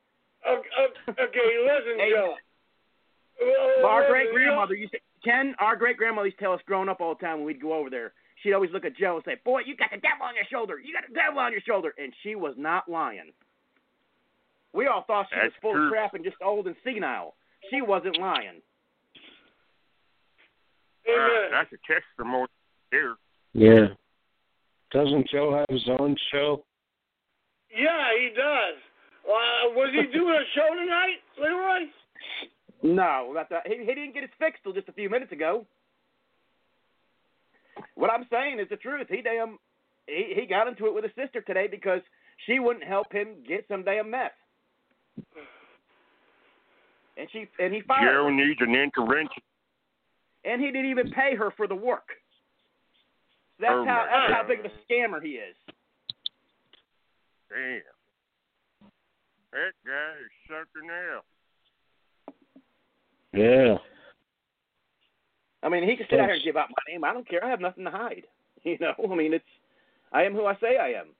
Okay, okay, listen, Hey, Joe. Well, our Listen, great you- grandmother used to, Ken, our great grandmother used to tell us growing up all the time when we'd go over there. She'd always look at Joe and say, "Boy, you got the devil on your shoulder. You got the devil on your shoulder." And she was not lying. We all thought she That's was full true. of crap and just old and senile. She wasn't lying. Uh, Amen. that's a testimony here. Yeah. Doesn't Joe have his own show? Yeah, he does. Uh, was he doing a show tonight, Leroy? No, that's a, he, he didn't get his fix till just a few minutes ago. What I'm saying is the truth. He damn he, he got into it with his sister today because she wouldn't help him get some damn meth. And she and he fired Joe her. needs an intervention. And he didn't even pay her for the work. That's Oh, how my that's how God. big of a scammer he is. Damn. That guy is something else. Yeah. I mean, he can sit out here and give out my name. I don't care. I have nothing to hide. You know, I mean, it's I am who I say I am.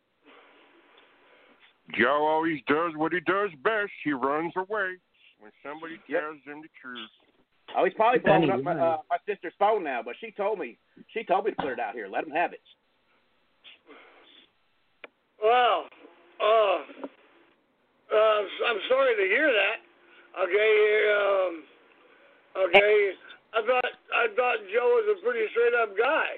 Joe always does what he does best. He runs away when somebody Yep. tells him the truth. Oh, he's probably blowing Danny, up my, uh, my sister's phone now, but she told me she told me to put it out here. Let him have it. Well, uh, uh, I'm sorry to hear that. Okay, um, okay. I thought I thought Joe was a pretty straight up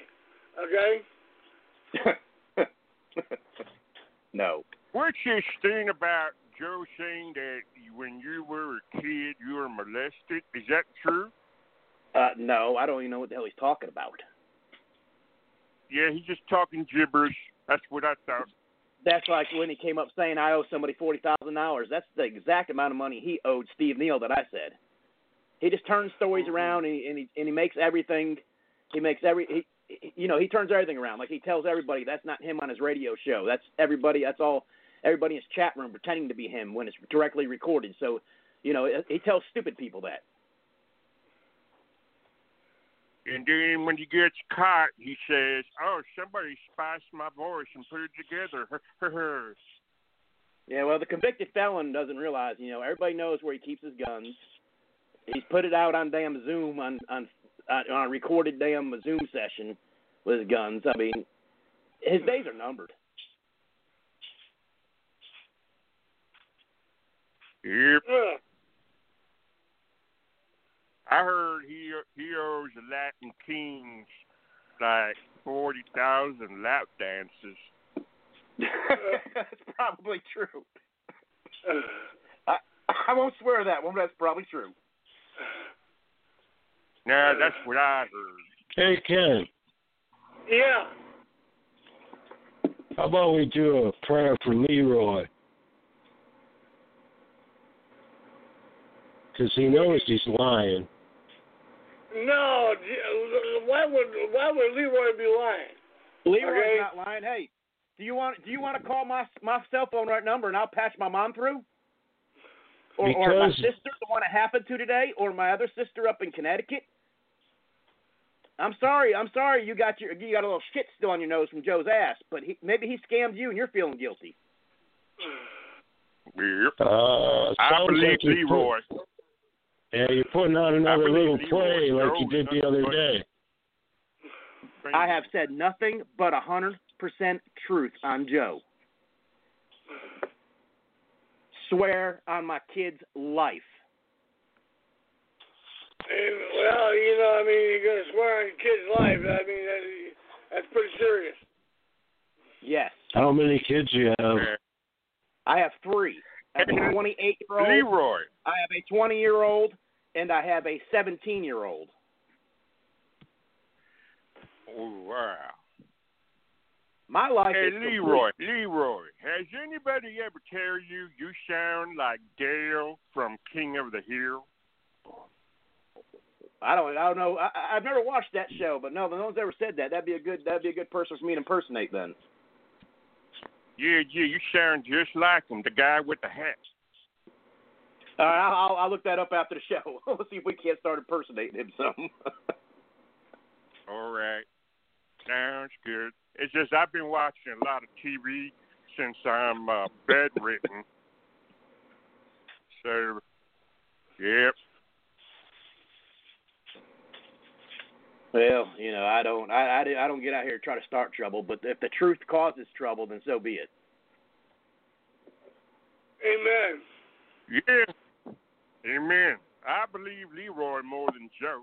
guy. Okay. No. What's this thing about Joe saying that when you were a kid you were molested? Is that true? Uh, no, I don't even know what the hell he's talking about. Yeah, he's just talking gibberish. That's what I thought. That's like when he came up saying I owe somebody forty thousand dollars. That's the exact amount of money he owed Steve Neal that I said. He just turns stories around and he and he, and he makes everything. He makes every. He, he, you know, he turns everything around. Like he tells everybody that's not him on his radio show. That's everybody. That's all. Everybody in his chat room pretending to be him when it's directly recorded. So, you know, he tells stupid people that. And then when he gets caught, he says, "Oh, somebody spiced my voice and put it together." Yeah, well, the convicted felon doesn't realize, you know, everybody knows where he keeps his guns. He's put it out on damn Zoom, on on, on a recorded damn Zoom session with his guns. I mean, his days are numbered. Yep. Yeah. I heard he he owes the Latin Kings like forty thousand lap dances. That's probably true. I, I won't swear that one, but that's probably true. Nah, that's what I heard. Hey, Ken, Yeah. how about we do a prayer for Leroy? Because he knows he's lying. No. Why would why would Leroy be lying? Leroy's Okay. not lying. Hey, do you want do you want to call my my cell phone right number and I'll patch my mom through? Or, or my Because- sister, the one it happened to today, or my other sister up in Connecticut? I'm sorry, I'm sorry. You got your you got a little shit still on your nose from Joe's ass, but he, maybe he scammed you and you're feeling guilty. Yep. Uh, I sounds believe like you put- Leroy. Yeah, you're putting on another believe little Leroy play like you knows did the nothing other but- day. I have said nothing but a hundred percent truth on Joe. Swear on my kid's life. And, well, you know, I mean, you're gonna swear on your kid's life. I mean, that, that's pretty serious. Yes, How many kids do you have? I have three. I have a twenty-eight-year-old. Leroy. I have a twenty-year-old, and I have a seventeen-year-old. Oh, wow. My life Hey, is complete. Leroy, Leroy, has anybody ever tell you you sound like Dale from King of the Hill? I don't. I don't know. I, I've never watched that show, but no, no one's ever said that. That'd be a good. That'd be a good person for me to impersonate. Then. Yeah, yeah, you sound just like him, the guy with the hat. All right, I'll, I'll, I'll look that up after the show. We'll see if we can't start impersonating him some. All right. Sounds good. It's just I've been watching a lot of T V since I'm uh, bedridden. So, yep. Well, you know, I don't. I, I, I don't get out here to try to start trouble. But if the truth causes trouble, then so be it. Amen. Yeah. Amen. I believe Leroy more than Joe.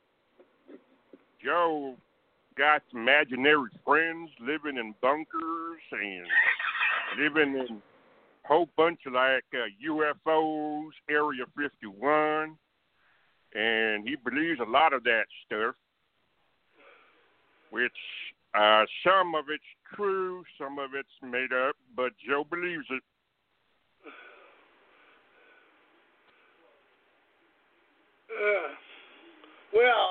Joe got imaginary friends living in bunkers and living in a whole bunch of like uh, U F Os, Area fifty-one, and he believes a lot of that stuff, which Uh, some of it's true, some of it's made up, but Joe believes it. Uh, well,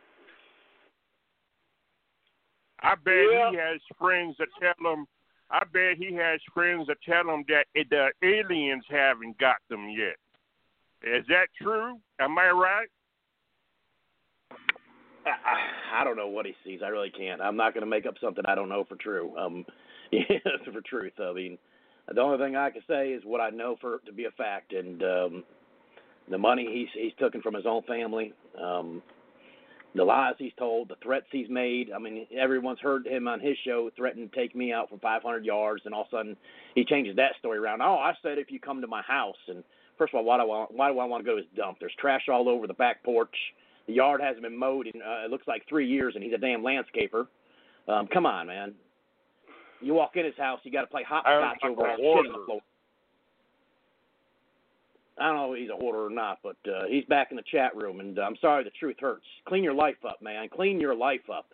I bet yeah. he has friends that tell him. I bet he has friends that tell him that the aliens haven't got them yet. Is that true? Am I right? I, I don't know what he sees. I really can't. I'm not going to make up something I don't know for true. Um, yeah, for truth. I mean, the only thing I can say is what I know for to be a fact, and um, the money he's he's taken from his own family, um, the lies he's told, the threats he's made. I mean, everyone's heard him on his show threaten to take me out for five hundred yards, and all of a sudden he changes that story around. Oh, I said if you come to my house, and first of all, why do I want, why do I want to go to his dump? There's trash all over the back porch. The yard hasn't been mowed in uh, it looks like three years, and he's a damn landscaper. Um, come on, man. You walk in his house, you got to play hopscotch over a shit on the floor. I don't know if he's a hoarder or not, but uh, he's back in the chat room, and uh, I'm sorry the truth hurts. Clean your life up, man. Clean your life up.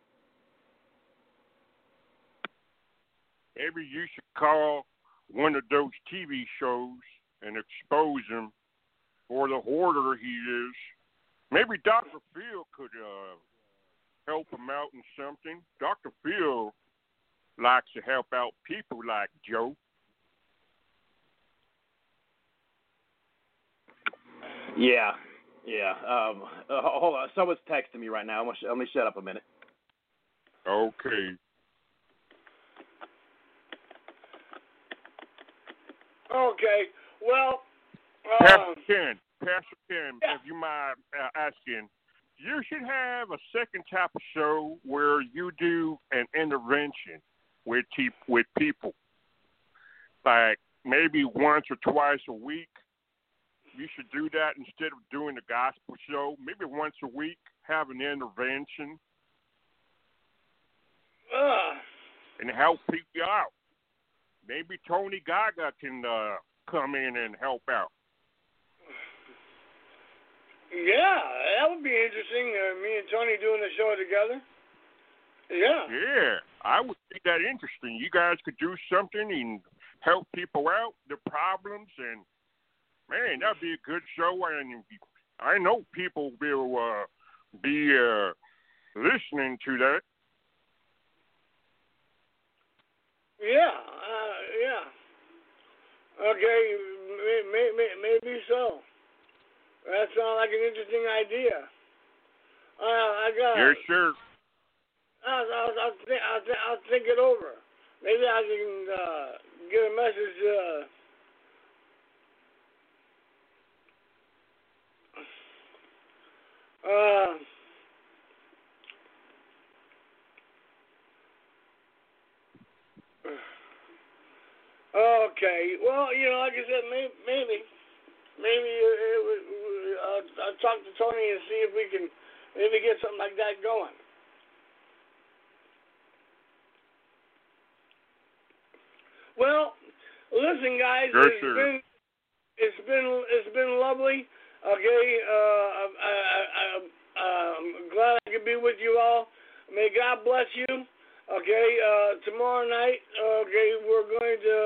Maybe you should call one of those T V shows and expose him for the hoarder he is. Maybe Doctor Phil could uh, help him out in something. Doctor Phil likes to help out people like Joe. Yeah, yeah. Um, uh, hold on. Someone's texting me right now. I'm gonna sh- let me shut up a minute. Okay. Okay. Well, Pastor um, Ken, Pastor Ken, yeah. if you mind uh, asking, you should have a second type of show where you do an intervention with te- with people, like maybe once or twice a week. You should do that instead of doing the gospel show. Maybe once a week, have an intervention uh, and help people out. Maybe Tony Gaga can uh, come in and help out. yeah, that would be interesting. Uh, me and Tony doing the show together. Yeah. Yeah, I would think that interesting. You guys could do something and help people out, their problems, and man, that'd be a good show, and I know people will uh, be uh, listening to that. Yeah, uh, yeah. Okay, may, may, may, maybe so. That sounds like an interesting idea. Uh, I got. Yes, sir. I'll, I'll, I'll, think, I'll, th- I'll think it over. Maybe I can uh, get a message. Uh, Uh, okay. Well, you know, like I said, maybe, maybe, maybe it, it, uh, I'll talk to Tony and see if we can maybe get something like that going. Well, listen, guys, Yes, it's sir. been it's been it's been lovely. Okay, uh, I, I, I, I'm glad I could be with you all. May God bless you. Okay, uh, tomorrow night, okay, we're going to,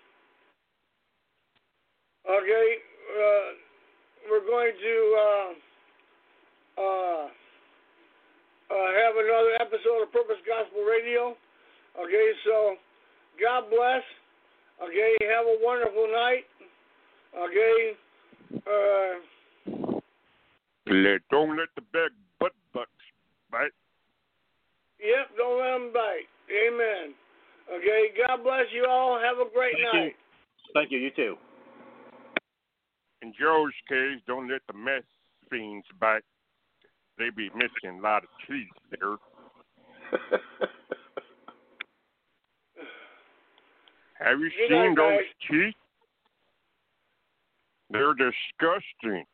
okay, uh, we're going to uh, uh, uh, have another episode of Purpose Gospel Radio. Okay, so God bless. Okay, have a wonderful night. Okay. Uh, Let, don't let the big butt bucks bite. Yep, don't let them bite. Amen. Okay, God bless you all. Have a great Thank night. You. Thank you. You too. In Joe's case, don't let the meth fiends bite. They be missing a lot of teeth there. Have you Good seen night, those guys. teeth? They're disgusting.